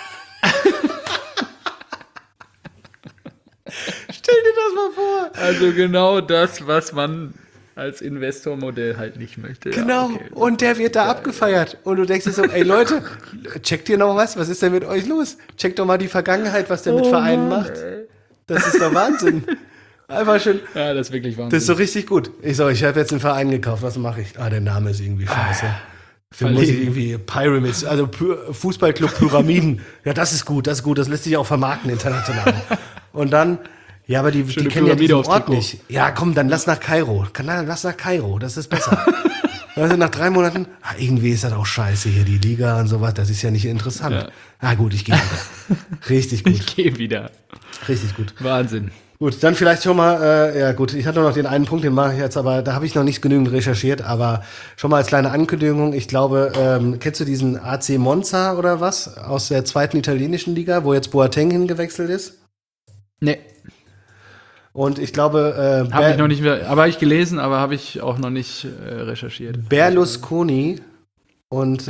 Stell dir das mal vor. Also genau das, was man als Investormodell halt nicht möchte. Genau, Ja, okay. und der wird da abgefeiert. Und du denkst dir so, ey Leute, checkt ihr noch was? Was ist denn mit euch los? Checkt doch mal die Vergangenheit, was der mit Vereinen macht. Das ist doch Wahnsinn. Einfach schön. Ja, das ist wirklich Wahnsinn. Das ist so richtig gut. Ich habe jetzt einen Verein gekauft, was mache ich? Der Name ist irgendwie scheiße. Für muss ich irgendwie Pyramids, also Fußballclub Pyramiden. Ja, das ist gut, das lässt sich auch vermarkten international. Und dann, ja, aber die kennen ja Pyramide diesen aufs Ort Trikot. nicht. Ja, komm, dann lass nach Kairo. Lass nach Kairo, das ist besser. Also nach 3 Monaten, irgendwie ist das auch scheiße hier, die Liga und sowas, das ist ja nicht interessant. Ja. Gut, ich gehe wieder. Richtig gut, Ich gehe wieder. richtig gut. Wahnsinn. Gut, dann vielleicht schon mal, ja gut, ich hatte noch den einen Punkt, den mache ich jetzt, aber da habe ich noch nicht genügend recherchiert, aber schon mal als kleine Ankündigung, ich glaube, kennst du diesen AC Monza oder was aus der 2. italienischen Liga, wo jetzt Boateng hingewechselt ist? Nee, Und ich glaube, habe ich noch nicht mehr, aber habe ich gelesen, aber habe ich auch noch nicht recherchiert. Berlusconi und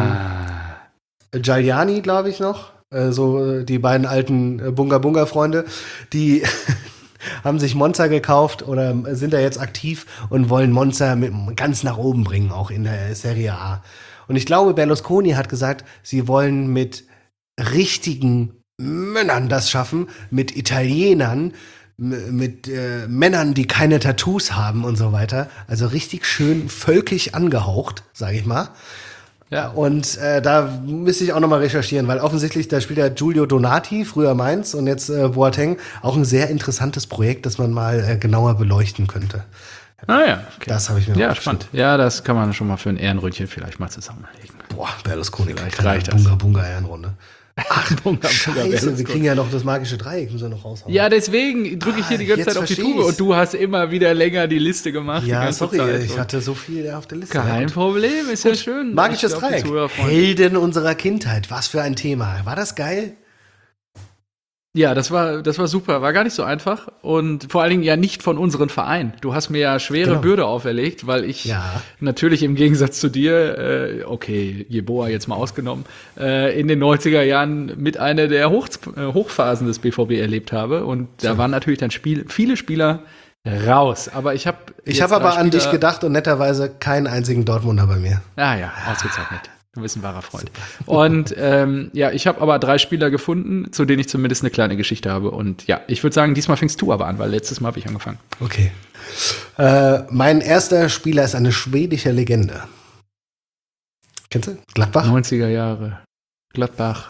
Giuliani, glaube ich noch, so die beiden alten Bunga-Bunga-Freunde, die haben sich Monza gekauft oder sind da jetzt aktiv und wollen Monza ganz nach oben bringen, auch in der Serie A. Und ich glaube, Berlusconi hat gesagt, sie wollen mit richtigen Männern das schaffen, mit Italienern, mit Männern, die keine Tattoos haben und so weiter. Also richtig schön völkisch angehaucht, sage ich mal. Ja. Und da müsste ich auch noch mal recherchieren, weil offensichtlich, da spielt ja Giulio Donati, früher Mainz, und jetzt Boateng, auch ein sehr interessantes Projekt, das man mal genauer beleuchten könnte. Ah ja, okay. Das habe ich mir Ja, aufgeschrieben. spannend. Ja, das kann man schon mal für ein Ehrenründchen vielleicht mal zusammenlegen. Boah, Berlusconi, Vielleicht keine reicht das. Bunga-Bunga-Ehrenrunde. Bunga, Scheiße, wir kriegen ja noch das magische Dreieck, müssen wir noch raushauen. Ja, deswegen drücke ich hier die ganze jetzt Zeit auf die versteh Tube ich's. und du hast immer wieder länger die Liste gemacht. die Ja, ganze sorry, Zeit. ich hatte so viel auf der Liste. Kein Ja, gut. Problem, ist ja schön. Magisches Ich glaub, die Dreieck. Zuhörer freuen sich. Helden unserer Kindheit. Was für ein Thema. War das geil? Ja, das war super, war gar nicht so einfach und vor allen Dingen ja nicht von unserem Verein. Du hast mir ja schwere Genau. Bürde auferlegt, weil ich Ja. natürlich im Gegensatz zu dir, okay, Jeboa jetzt mal ausgenommen, in den 90er Jahren mit einer der Hochphasen des BVB erlebt habe und da waren natürlich dann viele Spieler raus. Aber ich habe aber an dich gedacht und netterweise keinen einzigen Dortmunder bei mir. Ah ja, ausgezeichnet. Du bist ein wahrer Freund. Und ja, ich habe aber 3 Spieler gefunden, zu denen ich zumindest eine kleine Geschichte habe. Und ja, ich würde sagen, diesmal fängst du aber an, weil letztes Mal habe ich angefangen. Okay. Mein erster Spieler ist eine schwedische Legende. Kennst du? Gladbach? 90er Jahre. Gladbach.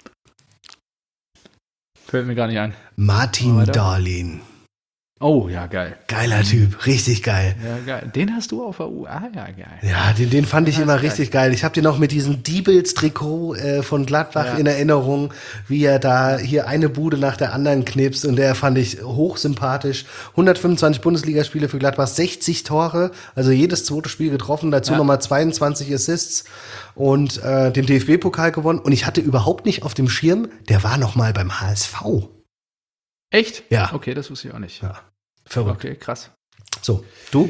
Fällt mir gar nicht ein. Martin Weiter. Dahlin. Oh, ja, geil. Geiler Typ, richtig geil. Ja, geil. Den hast du auf der U. Ah, ja, geil. Ja, den fand ich Ja, immer ist geil. richtig geil. Ich habe den auch mit diesem Diebels-Trikot von Gladbach Ja. in Erinnerung, wie er da hier eine Bude nach der anderen knipst und der fand ich hochsympathisch. 125 Bundesligaspiele für Gladbach, 60 Tore, also jedes zweite Spiel getroffen, dazu Ja. nochmal 22 Assists und den DFB-Pokal gewonnen und ich hatte überhaupt nicht auf dem Schirm, der war noch mal beim HSV. Echt? Ja. Okay, das wusste ich auch nicht. Ja, verrückt. Okay, krass. So, du?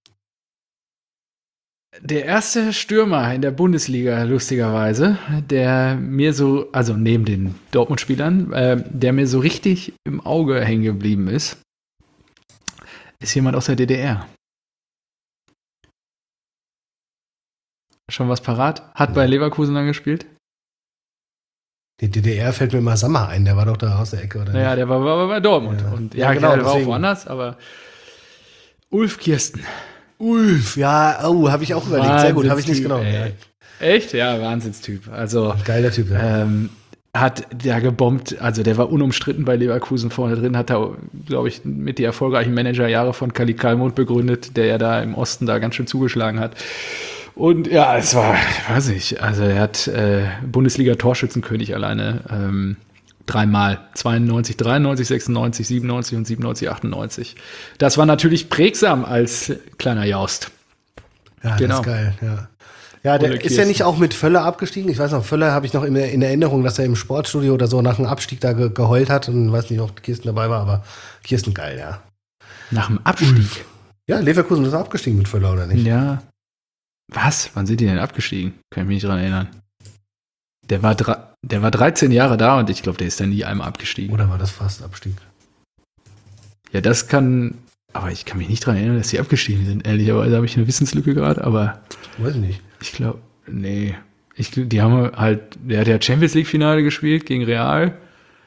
Der erste Stürmer in der Bundesliga, lustigerweise, der mir so, also neben den Dortmund-Spielern, der mir so richtig im Auge hängen geblieben ist jemand aus der DDR. Schon was parat? Hat bei Leverkusen dann gespielt? Die DDR fällt mir immer Sammer ein, der war doch da aus der Ecke, oder Naja, nicht? der war bei Dortmund. Ja. Und, Ja, ja, genau, klar, der war auch deswegen. woanders, aber Ulf Kirsten. Ulf, ja, oh, habe ich auch überlegt. Sehr gut, habe ich nicht Wahnsinnstyp, genommen. ey. Echt? Ja, Wahnsinnstyp. Also, Ja. Geiler Typ, ja. hat der gebombt, also der war unumstritten bei Leverkusen vorne drin, hat da, glaube ich, mit die erfolgreichen Managerjahre von Kali Kalmund begründet, der ja da im Osten da ganz schön zugeschlagen hat. Und ja, es war, weiß ich, also er hat Bundesliga-Torschützenkönig alleine 3-mal. 92, 93, 96, 97 und 97, 98. Das war natürlich prägsam als kleiner Jaust. Ja, genau. das ist geil, ja. Ja, der Ole ist ja Kirsten. nicht auch mit Völler abgestiegen. Ich weiß noch, Völler habe ich noch in Erinnerung, dass er im Sportstudio oder so nach dem Abstieg da geheult hat und weiß nicht, ob Kirsten dabei war, aber Kirsten geil, ja. Nach dem Abstieg. Ja, Leverkusen ist abgestiegen mit Völler, oder nicht? Ja. Was? Wann sind die denn abgestiegen? Kann ich mich nicht dran erinnern. Der war 13 Jahre da und ich glaube, der ist dann nie einmal abgestiegen. Oder war das fast Abstieg? Ja, das kann. Aber ich kann mich nicht dran erinnern, dass die abgestiegen sind. Ehrlicherweise habe ich eine Wissenslücke gerade, aber Weiß ich nicht. ich glaube, nee. Die haben halt, der hat ja Champions League-Finale gespielt gegen Real.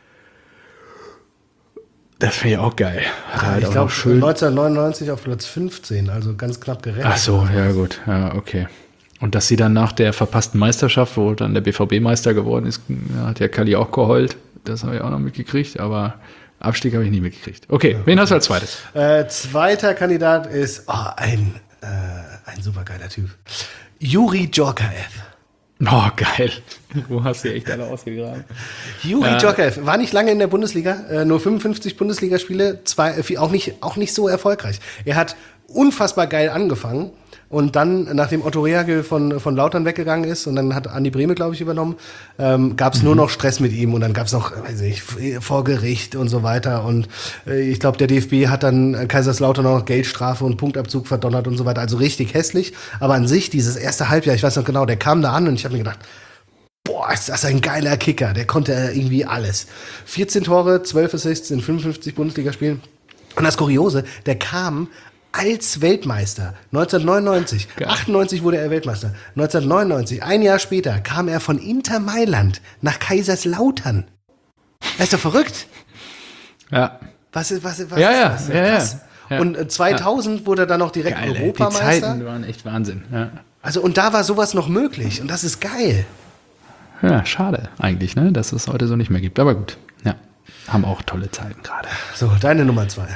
Das wäre ja auch geil. Hat er halt ich auch glaube, noch schön. 1999 auf Platz 15, also ganz knapp gerettet. Ach so, ja gut, ja, okay. Und dass sie dann nach der verpassten Meisterschaft, wo dann der BVB Meister geworden ist, hat ja Kali auch geheult. Das habe ich auch noch mitgekriegt, aber Abstieg habe ich nie mitgekriegt. Okay, wen hast du als zweites? Zweiter Kandidat ist ein super geiler Typ. Juri Djorkaeff. Oh, geil. Wo hast du echt alle ausgegraben? Juri Djorkaeff war nicht lange in der Bundesliga, nur 55 Bundesligaspiele, auch nicht so erfolgreich. Er hat unfassbar geil angefangen und dann, nachdem Otto Rehagel von Lautern weggegangen ist und dann hat Andi Brehme, glaube ich, übernommen, gab es nur noch Stress mit ihm und dann gab es noch, weiß ich, vor Gericht und so weiter und ich glaube, der DFB hat dann Kaiserslautern auch noch Geldstrafe und Punktabzug verdonnert und so weiter, also richtig hässlich, aber an sich, dieses erste Halbjahr, ich weiß noch genau, der kam da an und ich habe mir gedacht, boah, ist das ein geiler Kicker, der konnte irgendwie alles. 14 Tore, 12 Assists in 55 Bundesligaspielen und das Kuriose, der kam als Weltmeister 1999. Geil. 98 wurde er Weltmeister. 1999, ein Jahr später, kam er von Inter Mailand nach Kaiserslautern. Das ist doch verrückt. Ja. Was Ja, ist das? ja, Krass. ja. Und 2000 wurde er dann noch direkt Geil, ey. Die Europameister. Zeiten waren echt Wahnsinn. Ja. Also und da war sowas noch möglich und das ist geil. Ja, schade eigentlich, ne, dass es heute so nicht mehr gibt. Aber gut, ja, haben auch tolle Zeiten gerade. So, deine Nummer 2.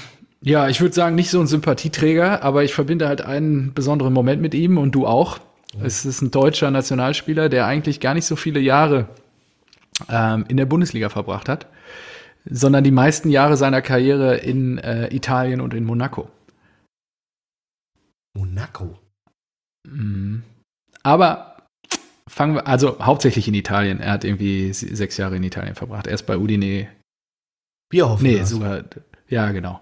Ja, ich würde sagen, nicht so ein Sympathieträger, aber ich verbinde halt einen besonderen Moment mit ihm und du auch. Es ist ein deutscher Nationalspieler, der eigentlich gar nicht so viele Jahre in der Bundesliga verbracht hat, sondern die meisten Jahre seiner Karriere in Italien und in Monaco. Monaco. Aber fangen wir, also hauptsächlich in Italien. Er hat irgendwie 6 Jahre in Italien verbracht. Erst bei Udine. Bierhoff. Nee, sogar, ja, genau.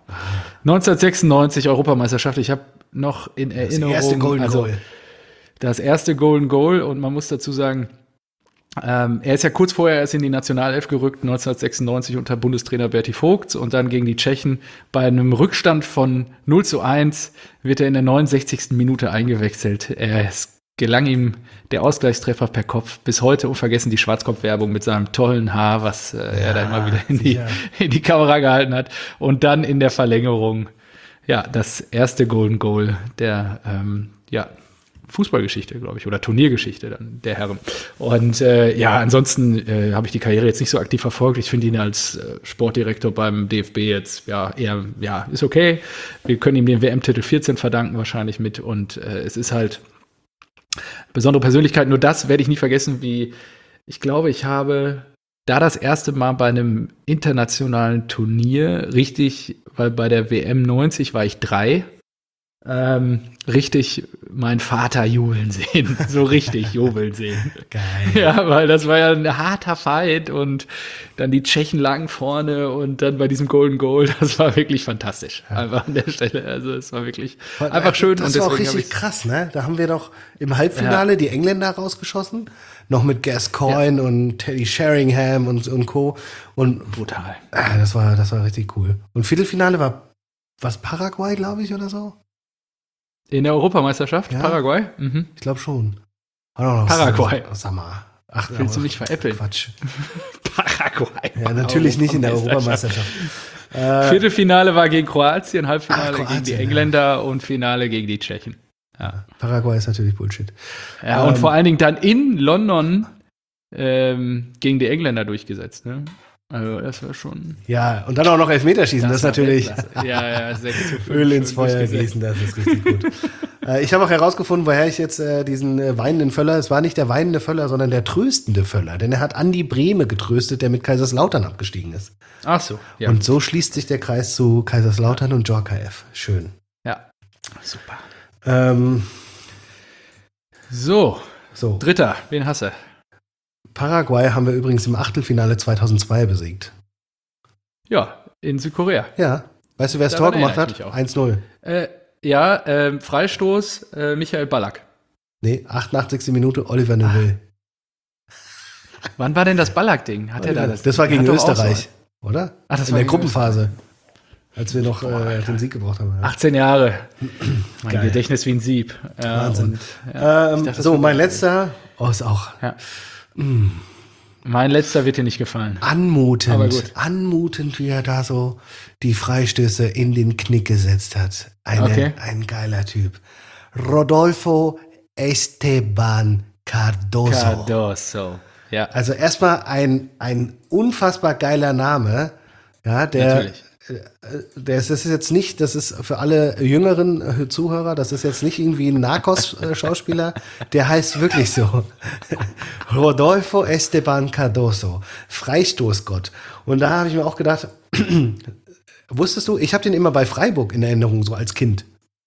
1996 Europameisterschaft. Ich habe noch in Erinnerung. Das erste Golden Goal. Das erste Golden Goal. Und man muss dazu sagen, er ist ja kurz vorher erst in die Nationalelf gerückt, 1996 unter Bundestrainer Berti Vogts, und dann gegen die Tschechen bei einem Rückstand von 0:1 wird er in der 69. Minute eingewechselt. Es gelang ihm der Ausgleichstreffer per Kopf. Bis heute unvergessen die Schwarzkopf-Werbung mit seinem tollen Haar, was er da immer wieder in die Kamera gehalten hat. Und dann in der Verlängerung, ja, das erste Golden Goal der, Fußballgeschichte, glaube ich, oder Turniergeschichte dann der Herren. Und ansonsten habe ich die Karriere jetzt nicht so aktiv verfolgt. Ich finde ihn als Sportdirektor beim DFB jetzt ist okay. Wir können ihm den WM-Titel 14 verdanken wahrscheinlich mit, und es ist halt besondere Persönlichkeit. Nur das werde ich nie vergessen, ich glaube, ich habe da das erste Mal bei einem internationalen Turnier weil bei der WM 90 war ich 3, richtig meinen Vater jubeln sehen. So richtig jubeln sehen. Geil. Ja, weil das war ja ein harter Fight, und dann die Tschechen lagen vorne und dann bei diesem Golden Goal, das war wirklich fantastisch. Ja. Einfach an der Stelle. Also es war wirklich einfach schön. Das war auch richtig krass, ne? Da haben wir doch im Halbfinale die Engländer rausgeschossen. Noch mit Gascoigne und Teddy Sheringham und Co. Und brutal. Das war richtig cool. Und Viertelfinale war was, Paraguay, glaube ich, oder so? In der Europameisterschaft? Ja? Paraguay? Mhm. Ich glaube schon. Paraguay. Sag mal. Ach, willst du mich veräppeln? Quatsch. Paraguay. Ja, natürlich nicht in der Europameisterschaft. Viertelfinale war gegen Kroatien, Halbfinale gegen die Engländer und Finale gegen die Tschechen. Ja. Paraguay ist natürlich Bullshit. Ja, und vor allen Dingen dann in London gegen die Engländer durchgesetzt, ne? Also das war schon. Ja, und dann auch noch Elfmeterschießen, das ist natürlich. 6:5. Öl ins Feuer gießen, das ist richtig gut. Ich habe auch herausgefunden, woher ich jetzt diesen weinenden Völler, es war nicht der weinende Völler, sondern der tröstende Völler, denn er hat Andi Brehme getröstet, der mit Kaiserslautern abgestiegen ist. Ach so, ja. Und so schließt sich der Kreis zu Kaiserslautern und Djorkaeff. Schön. Ja, super. So. Dritter, wen hast du? Paraguay haben wir übrigens im Achtelfinale 2002 besiegt. Ja, in Südkorea. Ja. Weißt du, wer das Tor gemacht hat? 1:0. Freistoß, Michael Ballack. Nee, 88. Minute, Oliver Neuville. Wann war denn das Ballack-Ding? Hat er da das war gegen Österreich, oder? Ach, das in war der Gruppenphase. Als wir noch den Sieg gebraucht haben. Ja. 18 Jahre. Mein Gedächtnis wie ein Sieb. Ja, Wahnsinn. Und, mein letzter. Ist auch. Ja. Mein letzter wird dir nicht gefallen. Anmutend. Aber gut. Anmutend, wie er da so die Freistöße in den Knick gesetzt hat. Ein geiler Typ. Rodolfo Esteban Cardoso. Ja. Also erstmal ein unfassbar geiler Name. Ja, Natürlich. Das ist jetzt nicht, das ist für alle jüngeren Zuhörer, das ist jetzt nicht irgendwie ein Narcos-Schauspieler, der heißt wirklich so. Rodolfo Esteban Cardoso, Freistoßgott. Und da habe ich mir auch gedacht, wusstest du, ich habe den immer bei Freiburg in Erinnerung, so als Kind.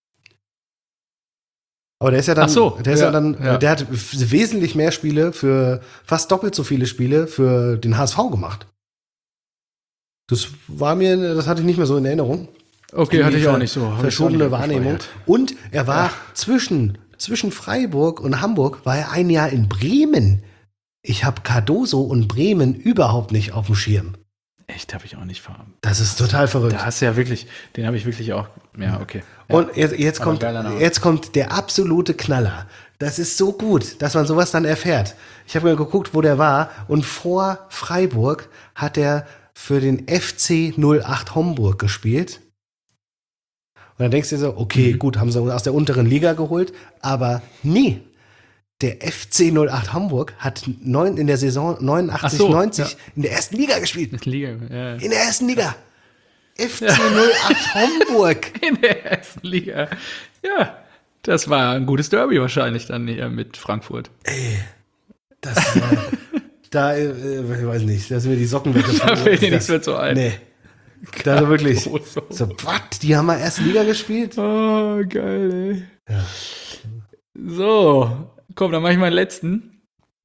Aber der ist ja dann, der hat wesentlich mehr Spiele fast doppelt so viele Spiele für den HSV gemacht. Das hatte ich nicht mehr so in Erinnerung. Okay, hatte ich auch nicht so. Verschobene Wahrnehmung. Und er war zwischen Freiburg und Hamburg, war er ein Jahr in Bremen. Ich habe Cardoso und Bremen überhaupt nicht auf dem Schirm. Echt, habe ich auch nicht verarbeitet. Das ist total verrückt. Da hast du ja wirklich, den habe ich wirklich auch, ja, okay. Ja. Und jetzt kommt der absolute Knaller. Das ist so gut, dass man sowas dann erfährt. Ich habe mir geguckt, wo der war, und vor Freiburg hat er für den FC 08 Homburg gespielt. Und dann denkst du dir so, okay, gut, haben sie aus der unteren Liga geholt, aber nie. Der FC 08 Hamburg hat in der Saison 89/90 in der ersten Liga gespielt. In der ersten Liga. FC 08 Homburg. In der ersten Liga. Ja, Das war ein gutes Derby wahrscheinlich dann hier mit Frankfurt. Das, ich weiß nicht, da sind mir die Socken weggefallen. Da fällt dir nichts mehr zu ein. Nee. Da wirklich. So. So, was? Die haben mal erste Liga gespielt? Oh, geil, ey. Ja. So, komm, dann mache ich meinen letzten.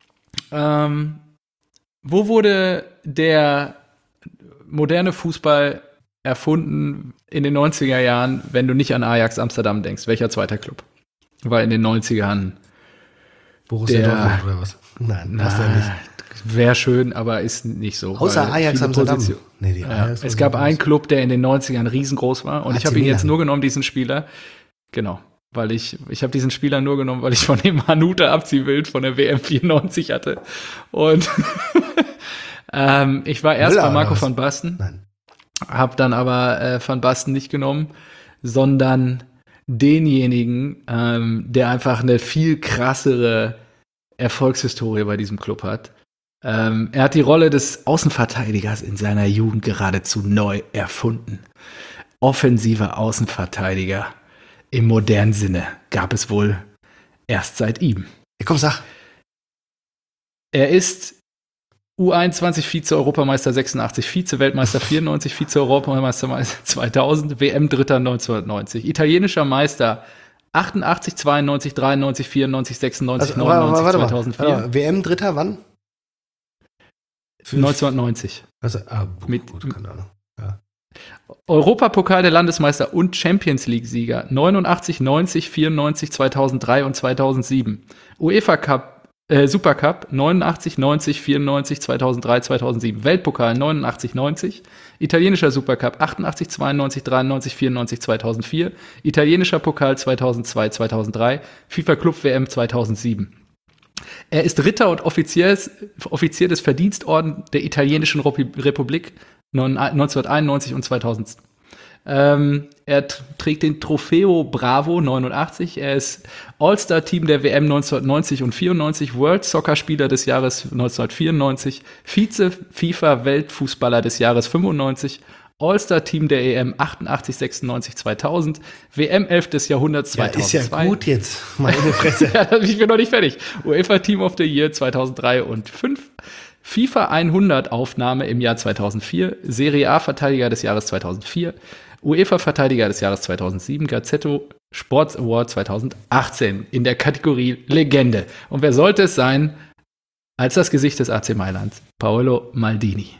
Wo wurde der moderne Fußball erfunden in den 90er Jahren, wenn du nicht an Ajax Amsterdam denkst? Welcher zweiter Club? War in den 90ern. Borussia Dortmund oder was? Nein, passt ja nicht. Wäre schön, aber ist nicht so. Außer Ajax Amsterdam. Nee, die Ajax es gab einen Club, der in den 90ern riesengroß war und ich habe ihn jetzt nur genommen, diesen Spieler. Genau. Weil ich habe diesen Spieler nur genommen, weil ich von dem Hanuta Abziehbild von der WM 94 hatte. Und ich war erst bei Marco van Basten, habe dann aber Van Basten nicht genommen, sondern denjenigen, der einfach eine viel krassere Erfolgshistorie bei diesem Club hat. Er hat die Rolle des Außenverteidigers in seiner Jugend geradezu neu erfunden. Offensiver Außenverteidiger im modernen Sinne gab es wohl erst seit ihm. Ja, komm, sag. Er ist U21 Vize-Europameister 86, Vize-Weltmeister 94, Vize-Europameister 2000, WM-Dritter 1990, italienischer Meister 88, 92, 93, 94, 96, 99, 2004. WM-Dritter wann? 1990. Also, gut, keine Ahnung. Ja. Europapokal der Landesmeister und Champions League-Sieger 89, 90, 94, 2003 und 2007. UEFA Cup, Supercup 89, 90, 94, 2003, 2007. Weltpokal 89, 90. Italienischer Supercup 88, 92, 93, 94, 2004. Italienischer Pokal 2002, 2003. FIFA Club WM 2007. Er ist Ritter und Offizier des Verdienstorden der Italienischen Republik 1991 und 2000. Er trägt den Trofeo Bravo 89. Er ist All-Star-Team der WM 1990 und 94, World Soccer-Spieler des Jahres 1994, Vize-FIFA-Weltfußballer des Jahres 95, All-Star-Team der EM 88, 96, 2000, WM 11 des Jahrhunderts 2002. Ja, ist ja gut jetzt, meine Fresse. Ja, ich bin noch nicht fertig. UEFA Team of the Year 2003 und 5. FIFA 100 Aufnahme im Jahr 2004, Serie A Verteidiger des Jahres 2004, UEFA Verteidiger des Jahres 2007, Gazzetto Sports Award 2018 in der Kategorie Legende. Und wer sollte es sein als das Gesicht des AC Mailand? Paolo Maldini.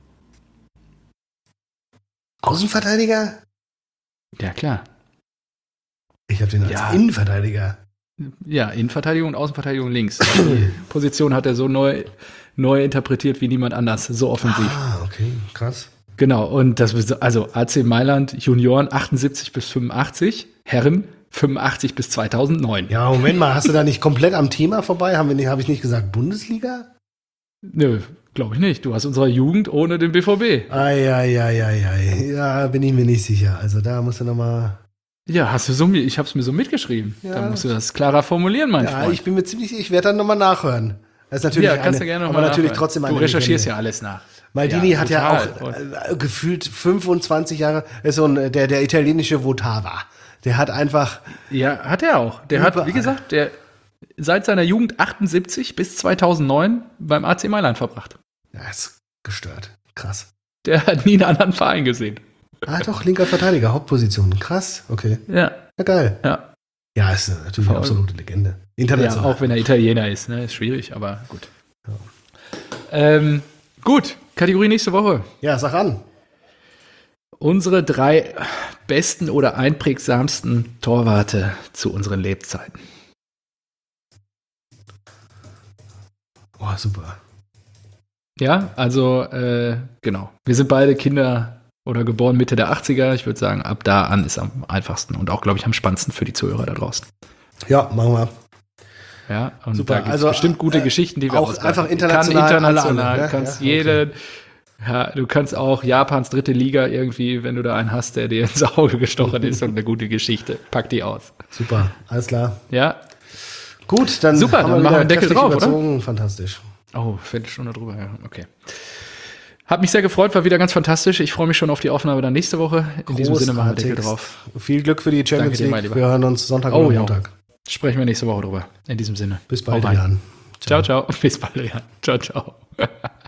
Außenverteidiger? Ja, klar. Ich habe den als Innenverteidiger. Ja, Innenverteidigung und Außenverteidigung links. Die Position hat er so neu interpretiert wie niemand anders, so offensiv. Ah, okay, krass. Genau, und also AC Mailand Junioren 78 bis 85, Herren 85 bis 2009. Ja, Moment mal, hast du da nicht komplett am Thema vorbei? Habe ich nicht gesagt Bundesliga? Nö, glaube ich nicht. Du hast unsere Jugend ohne den BVB. Ja, bin ich mir nicht sicher. Also da musst du nochmal. Ja, ich habe es mir so mitgeschrieben. Ja. Da musst du das klarer formulieren, mein Freund. Ja, ich bin mir ziemlich sicher, ich werde dann nochmal nachhören. Das ist natürlich kannst du gerne nochmal natürlich nachhören. trotzdem Du recherchierst ja alles nach. Maldini hat ja total. auch gefühlt 25 Jahre, ist so der italienische Votava. Der hat einfach. Ja, hat er auch. Der hat, wie gesagt, seit seiner Jugend 78 bis 2009 beim AC Mailand verbracht. Ja, ist gestört. Krass. Der hat nie einen anderen Verein gesehen. Ah, doch, linker Verteidiger, Hauptposition. Krass, okay. Ja. Ja, geil. Ja. Ja, ist natürlich eine absolute Legende. International. Ja, auch wenn er Italiener ist, ne? Ist schwierig, aber gut. Ja. Gut, Kategorie nächste Woche. Ja, sag an. Unsere 3 besten oder einprägsamsten Torwarte zu unseren Lebzeiten. Oh, super. Ja, also, genau. Wir sind beide Kinder oder geboren Mitte der 80er. Ich würde sagen, ab da an ist am einfachsten und auch, glaube ich, am spannendsten für die Zuhörer da draußen. Ja, machen wir. Ja, und super. da gibt es bestimmt gute Geschichten, die wir auch einfach international. Du kannst jeden. Ja, du kannst auch Japans 3. Liga irgendwie, wenn du da einen hast, der dir ins Auge gestochen ist und eine gute Geschichte. Pack die aus. Super, alles klar. Ja. Gut, dann super, dann machen wir einen Deckel drauf, oder? Fantastisch. Oh, Viertelstunde drüber, ja, okay. Hat mich sehr gefreut, war wieder ganz fantastisch. Ich freue mich schon auf die Aufnahme dann nächste Woche. In diesem Sinne machen wir Deckel drauf. Viel Glück für die Champions Danke dir, mein League. Lieber. Wir hören uns Sonntag oder Montag. Sprechen wir nächste Woche drüber. In diesem Sinne. Bis bald, Hau rein. Jan. Ciao, ciao. Bis bald, Jan. Ciao, ciao.